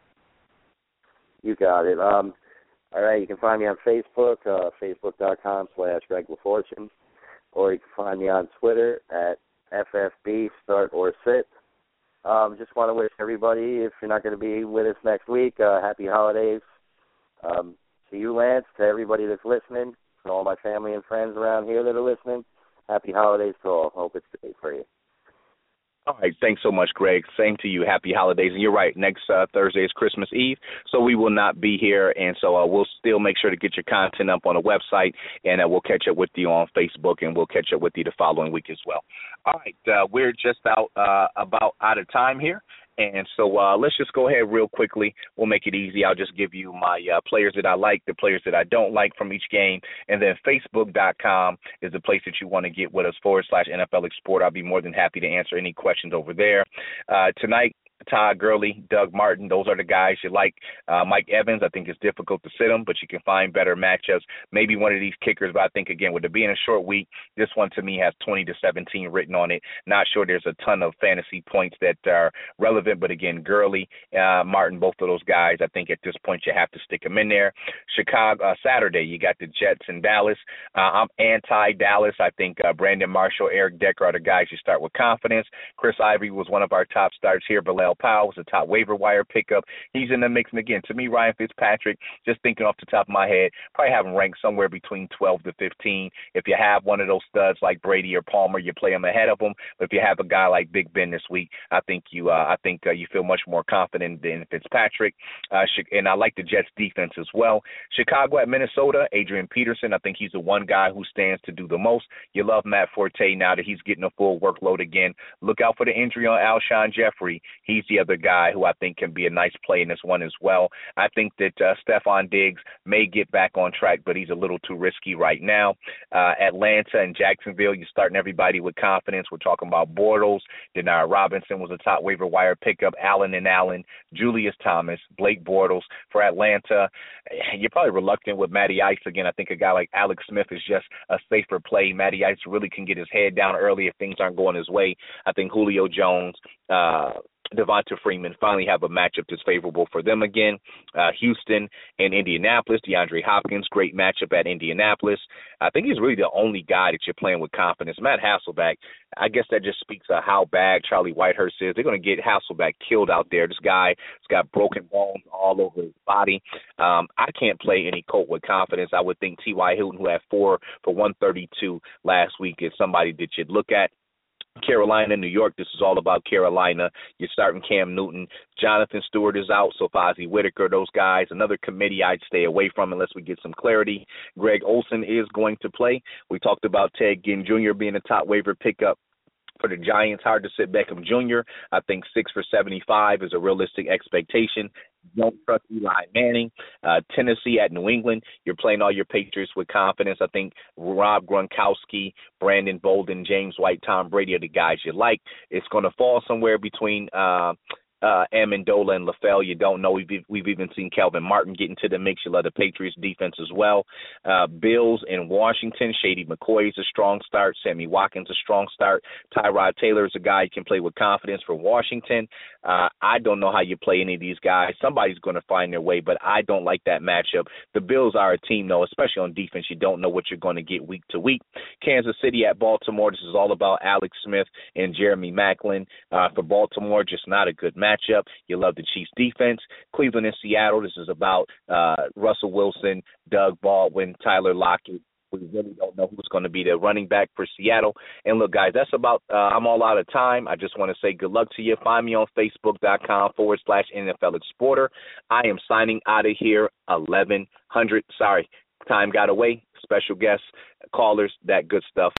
You got it. All right, you can find me on Facebook, facebook.com/Greg LaFortune, or you can find me on Twitter at FFB Start or Sit. Just want to wish everybody, if you're not going to be with us next week, happy holidays. To you, Lance, to everybody that's listening, to all my family and friends around here that are listening, happy holidays to all. Hope it's great for you. All right, thanks so much, Greg. Same to you. Happy holidays. And you're right, next Thursday is Christmas Eve, so we will not be here. And so we'll still make sure to get your content up on the website, and we'll catch up with you on Facebook, and we'll catch up with you the following week as well. All right, we're just about out of time here. And so let's just go ahead real quickly. We'll make it easy. I'll just give you my players that I like, the players that I don't like from each game. And then Facebook.com is the place that you want to get with us, /NFL Export. I'll be more than happy to answer any questions over there. Tonight, Todd Gurley, Doug Martin, those are the guys you like. Mike Evans, I think it's difficult to sit him, but you can find better matchups. Maybe one of these kickers, but I think, again, with it being a short week, this one to me has 20-17 written on it. Not sure there's a ton of fantasy points that are relevant, but, again, Gurley, Martin, both of those guys, I think at this point you have to stick them in there. Chicago, Saturday, you got the Jets in Dallas. I'm anti-Dallas. I think Brandon Marshall, Eric Decker are the guys you start with confidence. Chris Ivory was one of our top starts here. Bilal Powell was a top waiver wire pickup. He's in the mix. And again, to me, Ryan Fitzpatrick, just thinking off the top of my head, probably have him ranked somewhere between 12 to 15. If you have one of those studs like Brady or Palmer, you play him ahead of them. But if you have a guy like Big Ben this week, I think you feel much more confident than Fitzpatrick. And I like the Jets defense as well. Chicago at Minnesota, Adrian Peterson, I think he's the one guy who stands to do the most. You love Matt Forte now that he's getting a full workload again. Look out for the injury on Alshon Jeffrey. He's He's the other guy who I think can be a nice play in this one as well. I think that Stephon Diggs may get back on track, but he's a little too risky right now. Atlanta and Jacksonville, you're starting everybody with confidence. We're talking about Bortles. Denard Robinson was a top waiver wire pickup. Allen, Julius Thomas, Blake Bortles. For Atlanta, you're probably reluctant with Matty Ice again. I think a guy like Alex Smith is just a safer play. Matty Ice really can get his head down early if things aren't going his way. I think Julio Jones, Devonta Freeman finally have a matchup that's favorable for them again. Houston and Indianapolis, DeAndre Hopkins, great matchup at Indianapolis. I think he's really the only guy that you're playing with confidence. Matt Hasselbeck, I guess that just speaks of how bad Charlie Whitehurst is. They're going to get Hasselbeck killed out there. This guy has got broken bones all over his body. I can't play any Colt with confidence. I would think T.Y. Hilton, who had 4 for 132 last week, is somebody that you'd look at. Carolina, New York, this is all about Carolina. You're starting Cam Newton. Jonathan Stewart is out, so Fozzie Whitaker, those guys. Another committee I'd stay away from unless we get some clarity. Greg Olsen is going to play. We talked about Ted Ginn Jr. being a top waiver pickup for the Giants. Hard to sit Beckham Jr. I think 6 for 75 is a realistic expectation. Don't trust Eli Manning. Tennessee at New England. You're playing all your Patriots with confidence. I think Rob Gronkowski, Brandon Bolden, James White, Tom Brady are the guys you like. It's going to fall somewhere between Amendola and LaFell. You don't know. We've even seen Kelvin Martin get into the mix. You love the Patriots defense as well. Bills in Washington. Shady McCoy is a strong start. Sammy Watkins a strong start. Tyrod Taylor is a guy you can play with confidence for Washington. I don't know how you play any of these guys. Somebody's going to find their way, but I don't like that matchup. The Bills are a team, though, especially on defense. You don't know what you're going to get week to week. Kansas City at Baltimore. This is all about Alex Smith and Jeremy Maclin. For Baltimore, just not a good matchup. You love the Chiefs defense. Cleveland and Seattle. This is about Russell Wilson, Doug Baldwin, Tyler Lockett. We really don't know who's going to be the running back for Seattle. And look, guys, that's about I'm all out of time. I just want to say good luck to you. Find me on Facebook.com/NFL Exporter. I am signing out of here 1100. Sorry, time got away. Special guests, callers, that good stuff.